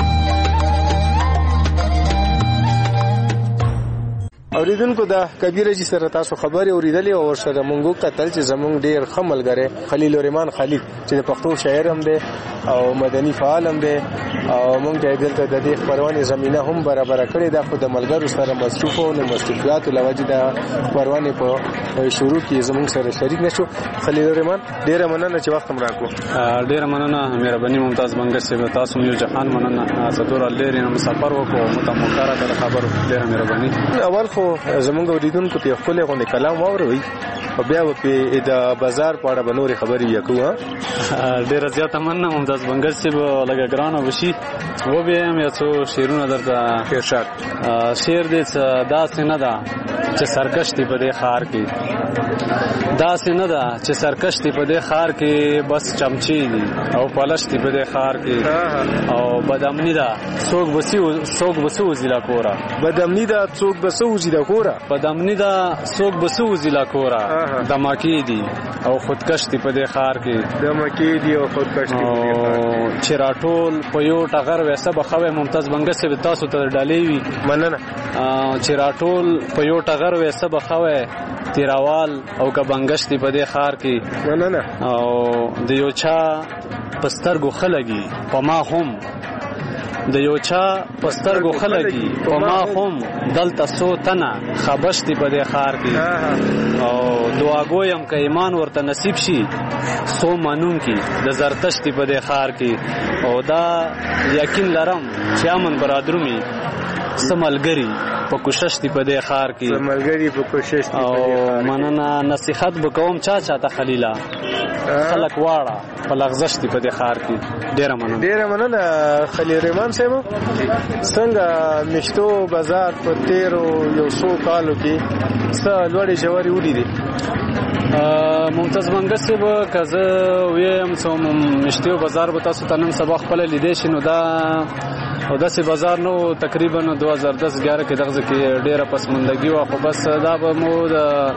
اوریدونکو دا کبیره جی سره تاسو خبرې اوریدلې او سره مونږ کتل چې زمونږ ډیر خملګره خلیل الرحمن خلیل چې د پښتو شاعر هم دی او مدني فعال هم دی او مونږ د دلته د دې خبرونه زمينه هم برابر کړې ده. خو د ملګرو سره مصروف او مصروفیات لوجه د خبرونه په شروع کې زمونږ سره شریک نشو. خلیل الرحمن ډیره مننه چې وخت مو راکو. ډیره مننه مهرباني ممتاز بنګر صاحب، تاسو یو جهان مننه. زدور لري نو مسافر وکړو متمکره د خبرو ډیره مهرباني. اول خو زمونږ اوریدونکو ته خپل غونډه کلام واوروي او بیا په د بازار په اړه بنوري خبرې وکړو. ډیره زیاته مننه ممتاز بنګر صاحب، لګا ګرانه وشي و به هم یو څو شعرونه درته ارشاد. شعر دې داسې نه ده چې سرکش دی په دې خار کې، داسې نه ده چې سرکش دی په دې خار کې بس چمچي دي او پلش دی په دې خار کې او بدامنی ده څوک بسو زیلا کورا، بدامنی ده څوک بسو زیلا کورا، بدامنی ده څوک بسو زیلا کورا، دماکی دي او خودکش دی په دې خار کې، دماکی دي او خودکش دي په دې خار کې. چراټول په یو ټغر وسه بخوي ممتاز بنګر صاحب تاسو ته ډالې وي مننه. چراټول په یو ټغر وسه بخوي تیراوال او کبنګش دی په دې خار کې مننه. او د یو چا پسترګو خلګي په ما هم د یو چا پسترګو خلګي په ما هم دلته سو تنه خبشتي په دې خار کې او دعاګویم که ایمان ورته نصیب شي سو مانون کې د زرتشتي په دې خار کې او دا یقین لرم چې امن برادرومي سملګری په کوشش دی په دې خار کې سملګری په کوشش دی او مننه نصيحت وکوم چا ته خلیلا خلک واړه په لغزش دی په دې خار کې ډیره مننه خلیل رحمان صاحب څنګه مشتو بازار په 13 کالو کې څه لوړې جواري ودی دي ممتاز منګه صاحب کزه ویم څوم مشتو بازار به تاسو ته نن سبا خپل لیدې شنو دا او داسې بازار نو تقریبا 2010-11 کې دغه کې ډیره پسمندګي و خو بس دا به مو د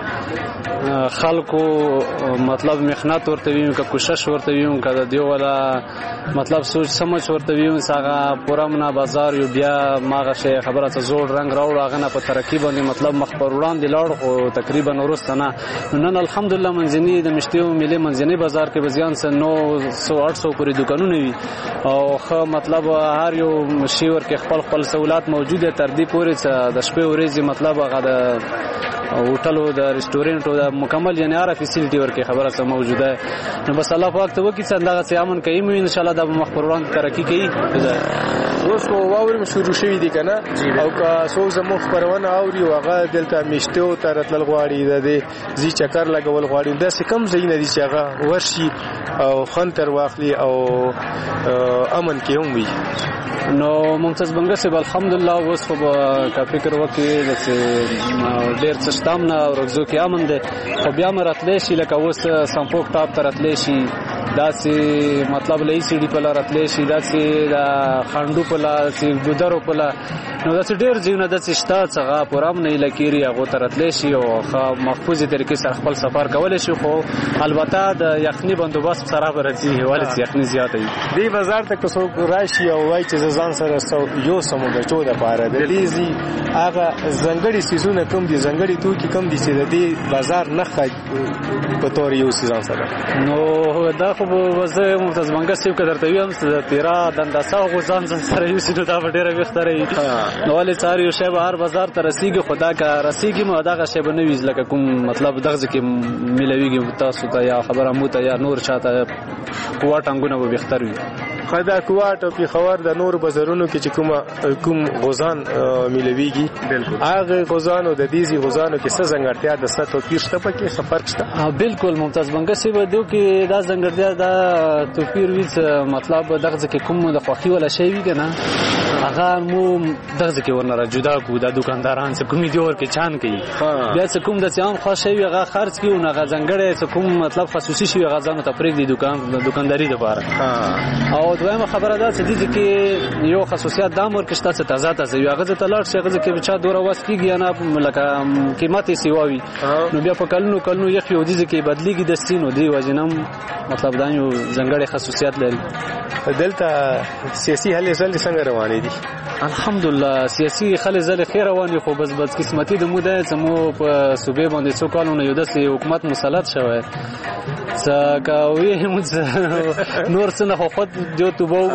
خلکو مطلب مخنت ورته ویو که کوشش ورته ویو که دیو ولا مطلب سوچ سمجھ ورته ویو ساغه پورا منا بازار یو بیا ماغه شی خبره ته زوړ رنگ راوړ هغه نه په ترکیب باندې مطلب مخبر وړاندې لاړ خو تقریبا ورستنه نن الحمدلله منځنی د مشتیو ملي منځنی بازار کې بزیان سه 900-800 پورې دکانونه وي او خو مطلب هر یو شیور کې خپل سہولات موجوده تر دې پورې د شپې ورځې مطلب هغه د هوټلو د ریسټورانټو د مکمل یعنی هر فیسیلیټي ورکه خبره سم موجوده نو بس الله پاک ته وکي څنګه چې امن کوي ان شاء الله د مخبران ترقی کوي اوس کو واورم شروع شوی دی کنه او کا سو زمو خبرونه اوري واغه دلته مشتو تر تل غواړي د دې زی چکر لګول غواړي د کم زین دي چې هغه ورشي او خنتر واخلي او امن کې هم وي نو ممتاز بنګه صاحب الحمدلله اوس خو کا فکر وکي د ډیر څه شتام نه ورغزو کې امن ده خو بیا مراتلې شي لکه اوس سمپوک ټاپ تراتلې شي داسې مطلب لې سي ډي په لارتلې شي داسې د خاندو په لاسي ګودرو په لا نو داسې ډیر ځینې داسې شتا څنګه پرام نه لکيري هغه تراتلې شي او محفوظه طریقې سره خپل سفر کولای شي خو البته د یخني بندوبست سره برځي ولې یخني زیاته وي دی بازار ته کوڅو راشي او وای چې ځان سره یو سمو بچو د پاره د لیزي هغه زنګړي سيزونه کم دي زنګړي توکي کم دي چې د دې بازار نه خج په تور یو سيزان سره نو دا خو وزه ممتاز منګه سیب کدر ته ویم چې تیرا دنداسا غوزان سره یو سينو دا ډیره وختره نو ولې ساری یو شی بهر بازار ته رسیږي خدا کا رسیږي مو دا شی به نویز لکه کوم مطلب دغه کې ملويږي تاسو ته یا خبره مو ته یا نور چاته کوټنګونه به بهتر وي خدا کوټ او په خبر د نور بازارونو کې چې کوم غوزان ملويږي بالکل هغه غوزان او د دیزي غوزانو کې څه ځنګړتیا د ستو کیشته پکې سفر شته بالکل ممتاز بنګه سی ودو کې دا ځنګړتیا دا توپیر وی مطلب دغه کې کوم د خوخي ولا شی وی کنه هغه مو دغه کې ورنه جدا کو د دکانداران څخه کومې دی ور کې چان کوي بیا څه کوم د عام خوشي وی هغه خرج کیو نه ځنګړې څه کوم مطلب خصوصي شي هغه ځانو ته پرې دی دکانداري لپاره او دویمه خبره ده چې دې کې یو خصوصیت د امر کې شته تازه یو هغه ته لاړ شي هغه کې بچا دوره واس کیږي نه لکه قیمتي سیواوي نو بیا په کلونو یخ یو دې کې بدلیږي د سینو دی وجنم مطلب دا یو ځنګړې خصوصیت لري دلته سیاسي هلې ځلې څنګه روانې دي الحمدلله سیاسي خلې ځلې خیر روانې خو بس قسمتي د موده سمو په صوبې باندې څو کالونه یو د حکومت مسلط شوی څنګه نور څنګه خو خود جو تو بو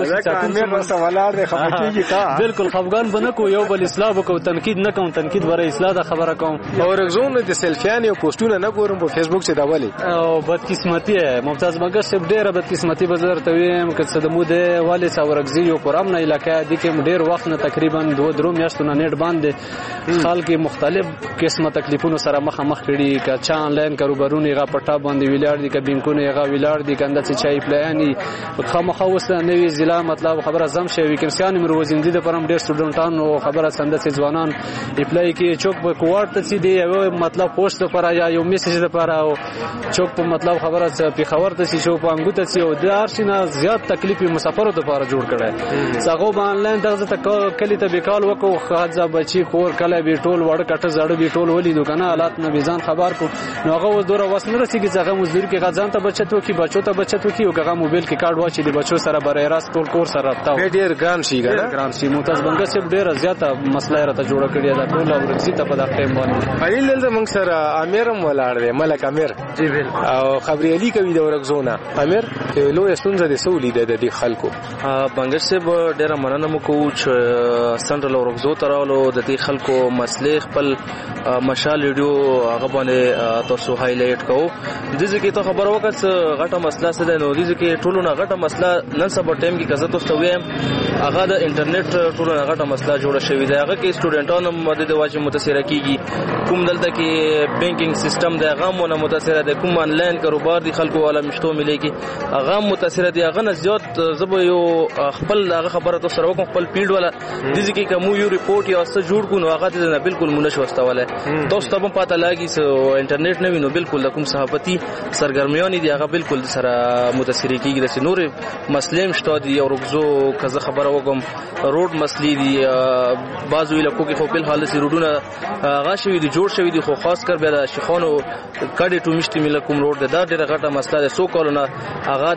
بالکل خفغان بنکو یو بل اسلام کو تنقید نه کوم تنقید ورې اصلاح د خبره کوم او رغزون د سلفیان او پوسټونه نه ګورم په فیسبوک څخه داولي او بدقسمتي ممتاز مګر سب ډیره بدقسمتي بازار ته ویم که څه د موده والي ساورغزي یو پرام نه علاقې د کې ډیر وخت نه تقریبا 2 میاشتونه نیټ باندې خلک مختلف قسمه تکلیفونو سره مخ کړي که چا انلاین کاروبارونه غا پټا باندې ویلار دي که بینکونه غا ویلار دي کنده چې چای پلاني خامخا وسه نوې ضلع مطلب خبره زم شوی کمسیان مروزندې د پرم ډیر سټوډنټانو خبره سند چې ځوانان اپلای کې چوک په کوارت څه دی یو مطلب پوسټ لپاره یا یو میسج لپاره او چوک په مطلب خبره په خبر ته شو په انګوت څه او د ارشنه زیات تکلیف مسافرو لپاره جوړ کړي څنګه په انلاین دغه ته کلی ته بیکال وکړو خاصه بچي کور کله به ټول وړ کټه زړه به ټول ولیدو کنه حالات نه بيزان خبر کو نو هغه دوره وسنه رسیږي ځکه مزدور کې غزان ته بچت وکي بچو ته بچت وکي او هغه موبایل کې کارت واچي دی بچو سره برای راست ټول کور سره رابطه ډیر ګران شي ګران شي ممتاز بنګه سب ډیر زیاته مسله راته جوړه کړی دا ټول ورغسي ته په دغه ټیم باندې خلیل دلته موږ سره امیرم ولاړ دی ملک امیر جی بالکل او خبري علي کوي د ورغزونه امیر لو یستونځ د سولې د دې خلکو بنګه سب ډیر مننه مو کو چې سنټرل ورغزو ترالو د دې خلکو مسلې خپل مشال ویډیو هغه باندې تاسو هایلایټ کوو د دې کې ته خبر وکړه غټه مسله څه ده نو د دې کې ټولو نه غټه مسله نن سبا ټایم کې کزه تاسو ویم هغه د انټرنیټ ټول هغه مسله جوړه شوې ده هغه کې سټوډنټانو مدد واجب متاثر کیږي کوم دلته کې بانکینګ سیستم د هغه مون متاثر ده کوم آنلاین کاروبار دي خلکو والا مشتو مليږي هغه متاثر دي هغه زیات زبو یو خپل هغه خبره تاسو سره کوم خپل فیلډ والا د دې کې کوم یو ریپورت یا څه جوړ کو نو هغه د بالکل منشو واستواله تاسو ته پته لاګي چې انټرنیټ نه وینو بالکل کوم صحافتي سرګرمیان دي هغه بالکل سره متاثر کیږي د نور مسلم شته دي او رغزو کزه خبره وکم روډ مسلې دي بعضو علاقو کې خو په حال سي روډونه غاشوي دي جوړ شوی دي خو خاص کر بیا د شیخانو کډې ټو مشتي مل کوم روډ دا ډیره غټه مسله ده سو کولونه هغه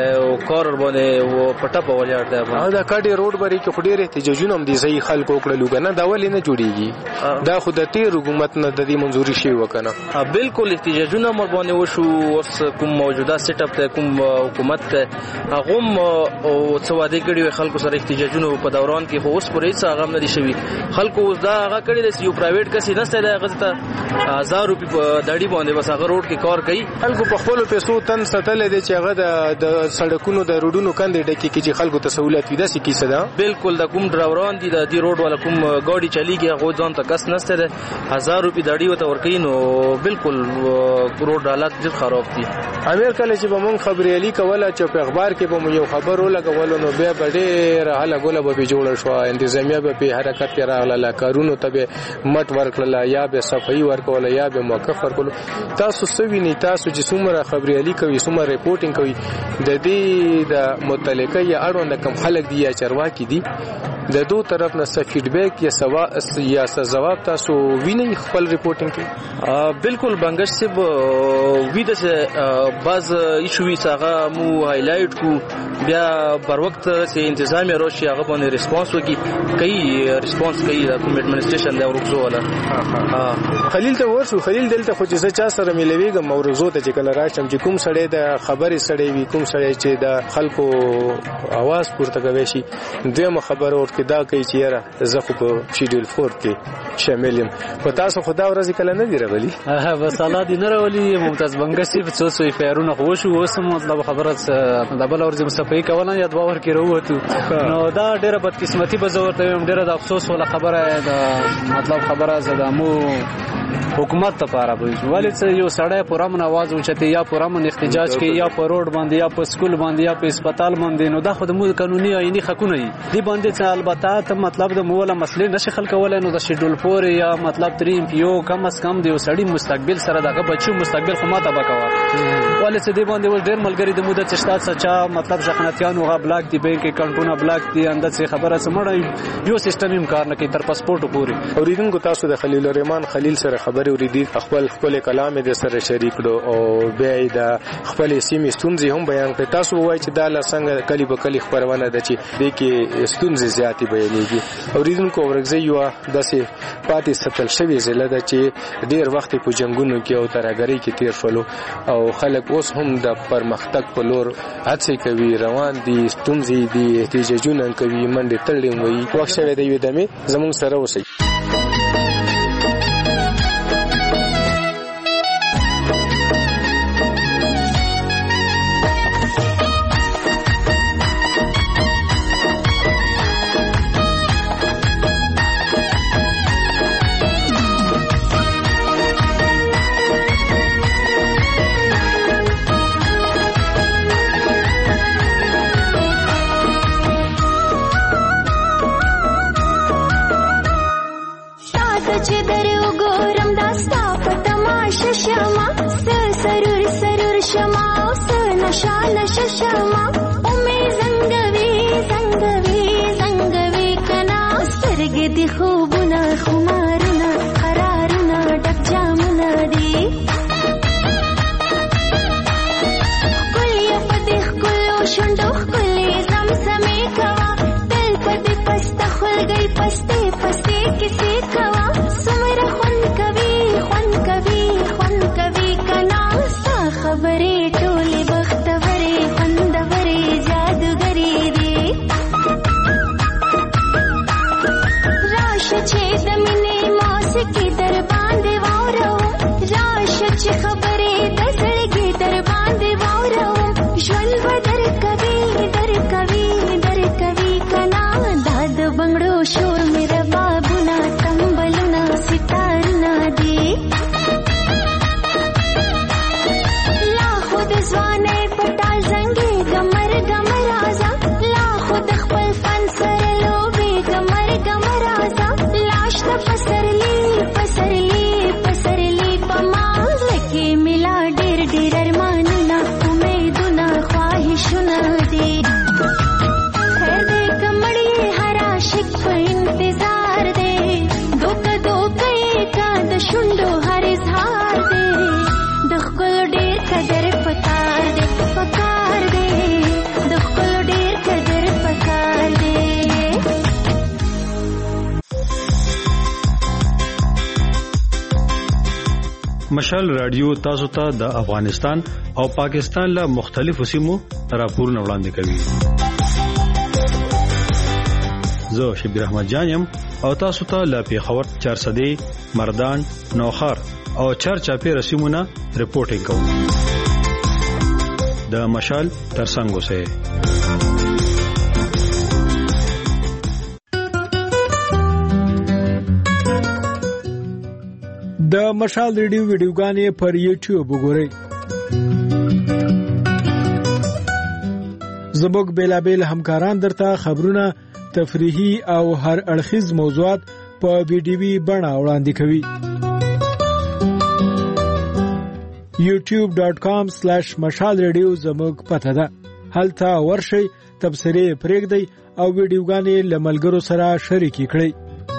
د کار باندې و پټه په ولاړ ده دا کډې روډ بری کې خډيره احتجاجونه هم دي صحیح خلکو کړلو کنه دا ولې نه جوړیږي دا خو د تیر حکومت نه د دې منزوري شي وکنه بالکل احتجاجونه مر باندې وشو اوس کوم موجوده سیټ اپ ته کوم حکومت ته هغه او څه واده کړي خلکو سره احتجاجونه په دوران کې خو اوس پرې څه هغه نه دي شوی خلکو دا هغه کړي د یو پرایویټ کسي نسته دا غزته 1000 روپۍ په داړي باندې بس هغه روډ کې کار کوي خلکو په خپل پیسو تن ستل دي چې هغه د سړکونو د روډونو کندې ډکې کې چې خلکو ته سہولت وي دا سې کیسه ده بالکل د کوم ډرایوران دي د دې روډ والا کوم ګاډي چلیږي هغه ځان ته کس نسته ده 1000 روپۍ داړي وته ورکې نو بالکل روډ حالت ډېر خراب دي امیر کله چې به مونږ خبري علي کوله چې په اخبار کې به مو یو خبر ولګول نو بیا ډېر حاله ګوله به جوړ شو انتظامیه به په حرکت کې راغله کارونو ته به مټ ورکړله یا به صفائی ورکول یا به موقف ورکول تاسو سوي نه تاسو چې څومره خبري علي کوي څومره ریپورتینګ کوي د دې د متعلقه یا اړوند کم خلک دي یا چرواکي دي د دوه طرف نه څه فیډبیک یا سوا یا جواب تاسو ویني خپل ریپورتینګ کې بالکل بنگش سب ویده سے بعض ایشوی ساغه مو هایلایټ کو بیا بر وخت سے انتظامیه روشي هغه باندې ریسپانس وکي کوي ریسپانس کوي د کوم ایڈمنسټریشن د ورغزو ولا خلیل ته ورسو خلیل دلته خو چې چا سره ملويګم مورزو ته چې کله راشم چې کوم سړی د خبرې سړی وي کوم سړی چې د خلکو आवाज پورته کوي شي دغه خبر ورته دا کوي چې یاره زه خو په شیډول 4 کې شامل یم په تاسو خدا ورځ کله نه دی راغلی بس الله دې نه راولي ممتاز بنگسي په څو څو فیرونه خو شو اوس مطلب خبره د بل ورځ مصطفی کوله یا دوا ور کې وروته نو دا ډیره بدقسمتي به زه ورته یم ډیره د افسوس ولا خبره د مطلب خبره زدمو حکومت ته پاره وي ولې چې یو سړی پرامن आवाज اوچته یا پرامن احتجاج کوي یا په روډ باندې یا په سکول باندې یا په هسپتال باندې نو دا خو د مو قانوني عیني حقونه دي دی باندې چې البته ته مطلب د مولا مسلې نشي خلک ولې نو د شیډول 4 یا مطلب 3 پیو کم از کم دی سړی مستقبل سره دغه بچو مستقبل خو ماته بکوا ولې چې دی باندې ول ډیر ملګری د مدت شتات سچا مطلب ځخنتيان او غا بلاک دی بانک اکاونټونه بلاک دی اندر څه خبره سمړ یو سیستم هم کار نه کوي تر پاسپورت پوري اوریدونکو تاسو د خلیل الرحمن خلیل سره خبري اوریدي خپل کلام دې سره شریک کړو او بیا د خپل سیمې ستونزې هم بیان کړې تاسو وایي چې دا لسنګ کلی په کلی خبرونه ده چې د کې ستونزې زیاتې بیانېږي اوریدونکو ورغزي یو داسې پاتې ستل شوی زله ده چې ډیر وخت په جنگونو کې او ترګری کې تیر شولو او خلک اوس هم د پرمختګ په لور هڅه کوي روان دي ستونزې دي احتجاجونه کوي منډه تړلې وي وخت شوی دی دمه زموږ سره اوسئ खबरें दसड़गी दर बांध वारो ژوند بدر کوي ځوانه پټال زنګي کمر کمر رازا لا خود خپل فن سره لوبي کمر کمر رازا لاش ته پسرلی پسرلی پسرلی پماز کې ملا ډېر ډېر ارمانونه امیدونه خواهشونه دي خیر دې کمړې هر عاشق په انتظار دي دوکه دوکه کا د شونډو هر اظهار دي د خپل ډېر قدر پکار دي پکار دي د خپل ډېر قدر پکار دي. مشال رادیو تاسو ته د افغانستان او پاکستان له مختلفو سیمو راپورونه وړاندې کوي. زه شبیر احمد جانم او تاسو ته له پیښور، چارسدې، مردان، نوخار او چارچاپې رسیمونه رپورټینګ کوم. د مشال ترڅنګ اوسئ. د مشال ریډیو ویډیوګانې پر یوټیوب وګورئ. زموږ بیلابیل همکاران درته خبرونه، تفریحي او هر اړخیز موضوعات په ویډیوي بڼه وړاندې کوي. youtube.com/مشال ریډیو زموږ پته ده. هلته ورشئ، تبصرې پرېږدئ او ویډیوګانې له ملګرو سره شریکې کړئ.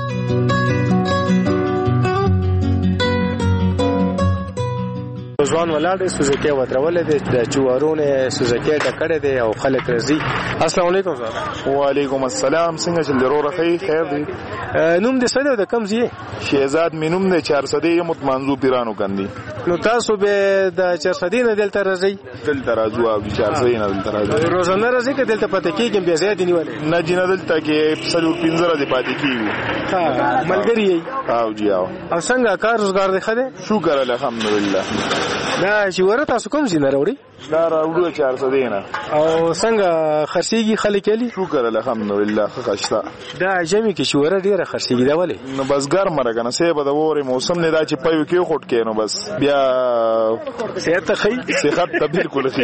ځوان ولاړ سوزکې ودرولې دي د چوارونه سوزکې ډکړې دي او خلک راځي. السلام علیکم. وعلیکم السلام. څنګه چې لرو رخی خیر دی. نوم دې څه دی د کوم ځای؟ شهزاد مینوم د 400 متمنزو پیرانو کندي. نو تاسو به د 400 نه دلته راځي؟ دلته راځو او 400 نه دلته راځو. روزانه راځي که دلته پاتې کېږم بیا زیات نیولې؟ نه جنا دلته کې 15 دې پاتې کېږي. ها ملګری یې؟ او جی او څنګه کار روزګار دی خده؟ شکر الحمدلله. دا چې ورته تاسو کوم ځای نه راوړي؟ دا راوړو 400 نه. او څنګه خرڅيږي خلک یې؟ شکر الحمدلله خښتا. دا جمعي کې شوره ډیره خرڅيږي دا ولې؟ نو بس ګرم مرګنه سه به د وره موسم نه دا چې پيو کې خټ کې نو بس بیا صحت خي صحت ته بالکل خي.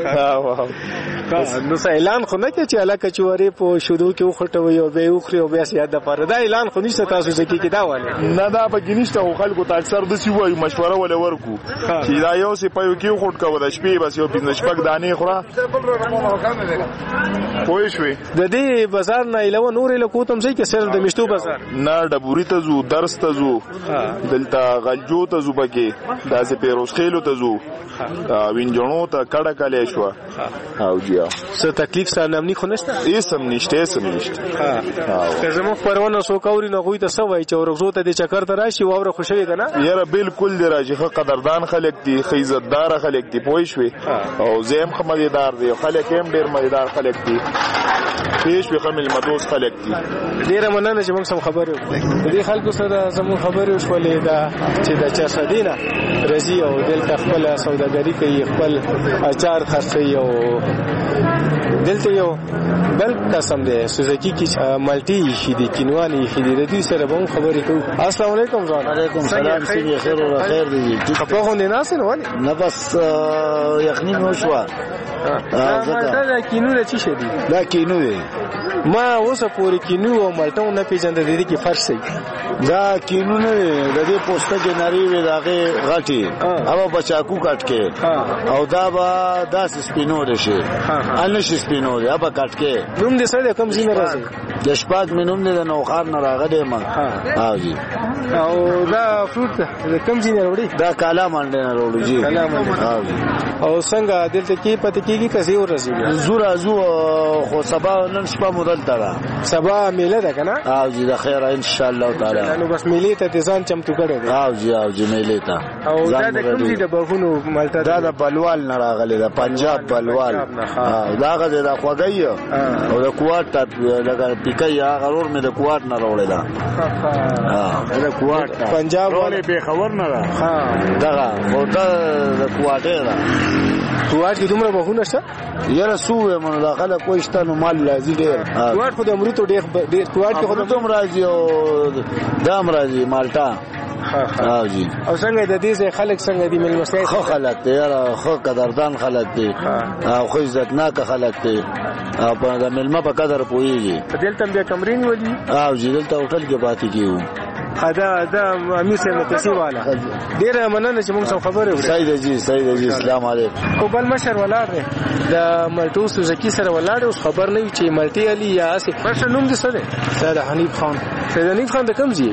نو اعلان خو نه کې چې علاقه چوره په شودو کې وخټوي او به وخري او بیا سیاده د پاره دا اعلان خو نشته تاسو ځکه کې دا والے نه دا به ګنيشته خلکو ته اکثر د سی وایي مشوره ولې ورکو چې دا یو سی پيو کې خټ کوو د شپې بس یو بزنس شپک دانه خورا پوه شوي. د دې بازار نه علاوه نور له کوتم ځای کې صرف د مشتو بازار نه ډبوري ته زو درس ته زو دلته غلجو ته زو بګي داسې پیروز خېلو ته زو وینجونو ته کډه کالې شو او جیا څه تکلیف سره نامني خو نشته؟ هیڅ نشته که زموږ پرونه سو کوري نه غوي ته سوای چې ورغزو ته د چکر ته راشي واوره خوشوي کنه یاره بالکل دی راځي قدردان خلک دي خیزتدار خلک دي پوي شوي او زم خمدار دي خلک هم ډیر مزیدار خلک دي پیش به خمل مدوس خلک دي. ډیره مننه چې موږ سم خبرو د دې خلکو سره زموږ خبرو شولې دا چې د 400 نه رضی او دلته خپل سوداګری کوي خپل اچار خرڅي او دلته یو بل قسم دی سوزکی کی مالټي خېدي کینوالي خېدي د دې سره به خبرې کوو. السلام علیکم ځان. علیکم السلام. سړي خیر او خیر دی. په خو نه ناس نه ولې نه بس یخنی نو شو. دا کینو د چی شه دي؟ دا کینو دی. ما اوسه پوری کینو او مالټو نه پیژند د دې کې فرق شي. دا کینو نه د دې پوسټه کې نری وی داغه غټي او بچاکو کټ کې او دا با داس سپینو رشي ان شي سپینو دی ابا کټ کې نوم دې سره کوم ځای نه راځي؟ د شپږ مینوم دې د نوخار نه راغلی ما. ها جی. او دا فروټ د کوم ځای نه وروړي؟ دا کالا منډه نه وروړي جی. کالا منډه. ها جی. او څنګه دلته کې پته کېږي کسي ورځي؟ زور ازو خو سبا نن شپه مودل ترا سبا میله ده کنه؟ ها جی د خیر ان شاء الله تعالی. نو بس میله ته ځان چمتو کړی دی. ها جی میله ته. او دا د کوم ځای د بهونو مالټا دا د بلوال نه راغلی دا پنجاب بلوال. دا غزه د خوګي او د کوټ لګا پکای غرور مې د کوټ نه راوړل دا. دا کوټ پنجاب ولې به خبر نه را. دا خو دا د کوټه دا کوټ کې دومره بهونه شته؟ یاره سوې مونږ داخله کوښته نو مال لازم ډیر. کوټ خو د امرو ته ډیر کوټ کې خو دوم راځي او دام راځي مالټا. او جی او څنګه د دې ځای خلک څنګه دي ملمستیا خو خلک دي خو قدردان خلک دي او خو عزتناک خلک دي او په د ملما په قدر پوهیږي دلته بیا کمرین ولي او جی دلته هوټل کې پاتې کیو دا امیر صاحب تسی والا ډیره مننه چې موږ سم خبرې وکړې سید جی السلام علیکم او بل مشر ولاړ دی د ملټو سوزکی سره ولاړ اوس خبر نه وي چې ملټي علي یا اسی مشر نوم دې څه دی سید حنیف خان د کوم ځای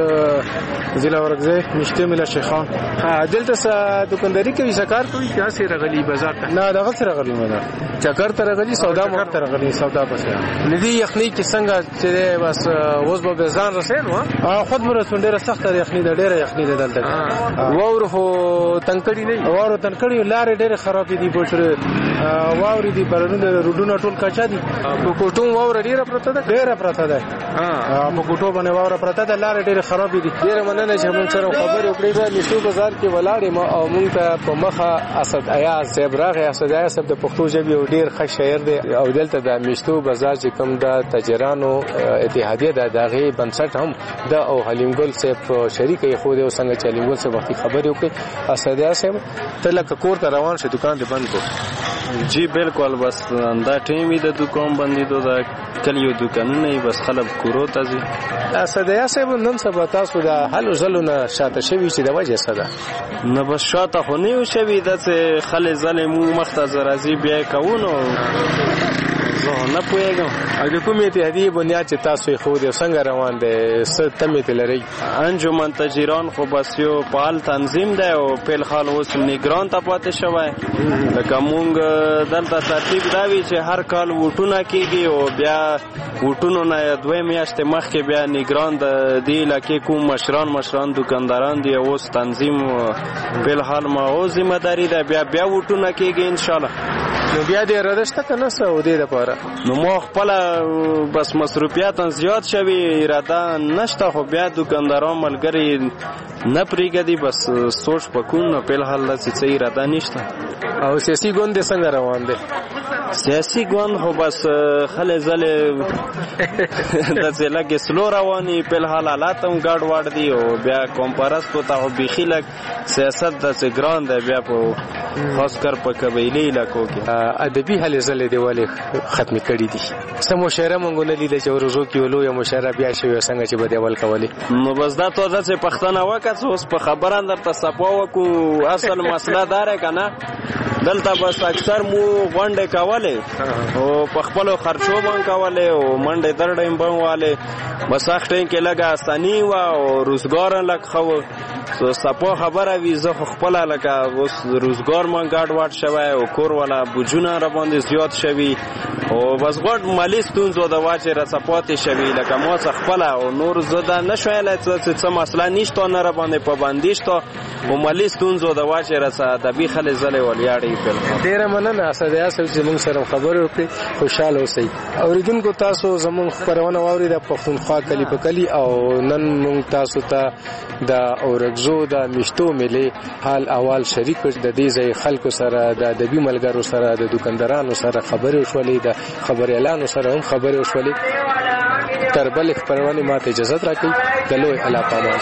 ضلع ورغزه مشته ملا شیخان دلته دکانداری کوي سکار کوي کیا سي رغلی بازار ته نه دغه سره غلی نه چکر ته رغلی سودا پسې ندی یخنی کې څنګه چې بس اوس به ځان رسېل و خود مر سندره سخت یخنی د ډېره یخنی د دلته وور خو تنکړی نه وور تنکړی لارې ډېره خرابې دي بوتره واوري دي برنونه روډونه ټول کچا دي په کوټوم وور ډېره پرته ده په کوټو باندې وور پرته ده لارې ډېره خرابې دي ډېره مننه چې موږ سره خبرې وکړې دا نشو بازار کې ولاړې ما او موږ ته په مخه اسد ایاز صاحب راغی اسد ایاز صاحب د پښتو ژبې یو ډېر ښه شاعر دی او دلته د میشتو بازار چې کوم د تاجرانو اتحادیه د دغه بنسټ هم د او حلیم ګل صاحب شریک یې خو د څنګه چې حلیم ګل صاحب وختي خبرې وکړي اسد ایاز صاحب ته لکه کور ته روان شه دکان دې بند کو جی بالکل بس دا ټیم د دکان باندې دا کلیو دکانونه بس خلک کورو ته ځي اسد ایاز صاحب نن سبا تاسو د حل زلونه شاته شوی چې د وجه صدا نه بس شاته خو نه شوی د خل ظلمو مخته راځي بیا کوونو زه نه پوهیږم او د کومې اتحادیې بنیاد چې تاسو یې خو د څنګه روان دی څه تمې ته لرئ انجمن تاجران خو بس یو فعال تنظیم دی او په حال اوس نگران ته پاتې شوی لکه مونږ دلته ترتیب دا وي چې هر کال ووټونه کېږي او بیا ووټونو نه دوه میاشتې مخکې بیا نگران د دې علاقې کوم مشران دکانداران دي اوس تنظیم په حال ما او ذمہ داری ده بیا ووټونه کېږي ان شاء الله نو بیا دې اراده شته که نه څه و دې دپاره نو ما خپله بس مصروفیات زیات شوي اراده نشته خو بیا دکانداران ملګري نه پرېږدي بس سوچ پکون نو په حال داسې څه اراده نشته او سیاسي ګوند دې څنګه روان دی سیاسي ګوند خو بس خلې ځلې داسې لږې سلو رواني په حال حالات هم ګډ وډ دي او بیا کمپارستو ته خو بیخي لږ سیاست داسې ګران دی بیا په خاص کر په قبایلي علاقو کې ادبي هلې ځلې دې ولې ختمې کړي دي څه مشاعره مونږ ونه لیده چې ورځو کې ولویه مشاعره بیا شوې څنګه چې به دې اول کولې نو بس دا تو داسې پښتنه وکړه اوس په خبره درته صفا وکړو اصل مسله دا دی که نه دلته بس اکثر مو غونډې کولې او په خپلو خرچو باندې کولې او منډې درډې هم بنوالې بس هغه ټایم کې لږه اساني وه او روزګار لږ ښه و صفا خبره وي زه خو خپله لکه اوس روزګار ما ګډ وډ شوی او کور والا بوجونه را باندې زیات شوي او بس غټ مالي ستونزو د واچې راڅه پاتې شوي لکه ما څه خپله او نور زه دا نه شو ویلی څه مسله نشته نه را باندې پابندي شته او مالي ستونزو د واچې راڅه ادبي خلې ځلې ولیاړې ډېره مننه اسد ایاز صاحب چې موږ سره خبرې وکړې خوشحاله اوسئ اورېدونکو تاسو زموږ خپرونه واورېده پښتونخوا کلي په کلي او نن موږ تاسو ته د اورګزو د میشتو ملي حال احوال شریک کړ د دې ځای خلکو سره د ادبي ملګرو سره د دکاندارانو سره خبرې وشولې د خبریالانو سره هم خبرې وشولې تر بلې خپرونې ماته اجازه راکړئ د لوی الله پامان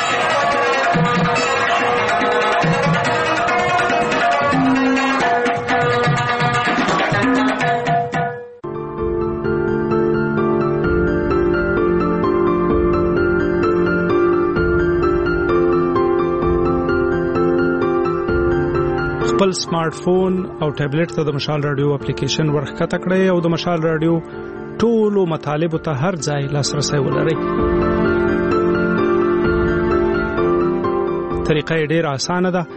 خپل سمارټ فون او ټابلیټ ته د مشال رادیو اپلیکیشن ورخکته کړئ او د مشال رادیو ټولو مطالبه ته هر ځای لاسرسي ولرئ. طریقه ډېر اسانه ده.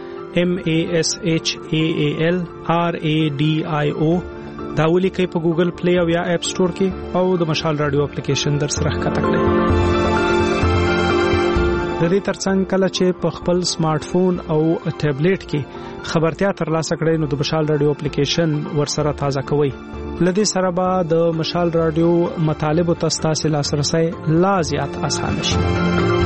MASHAALRADIO دا ولیکئ په ګوګل پلی او یا اپ سٹور کې او د مشال رادیو اپلیکیشن در سره ښکته کړئ. د دې ترڅنګ کله چې په خپل سمارټ فون او ټابلیټ کې خبرتیا ترلاسه کړئ نو د مشال رادیو اپلیکیشن ورسره تازه کوئ. لدې سره به د مشال رادیو مطالب او تاسو لاسرسي لا زیات اسانه شي.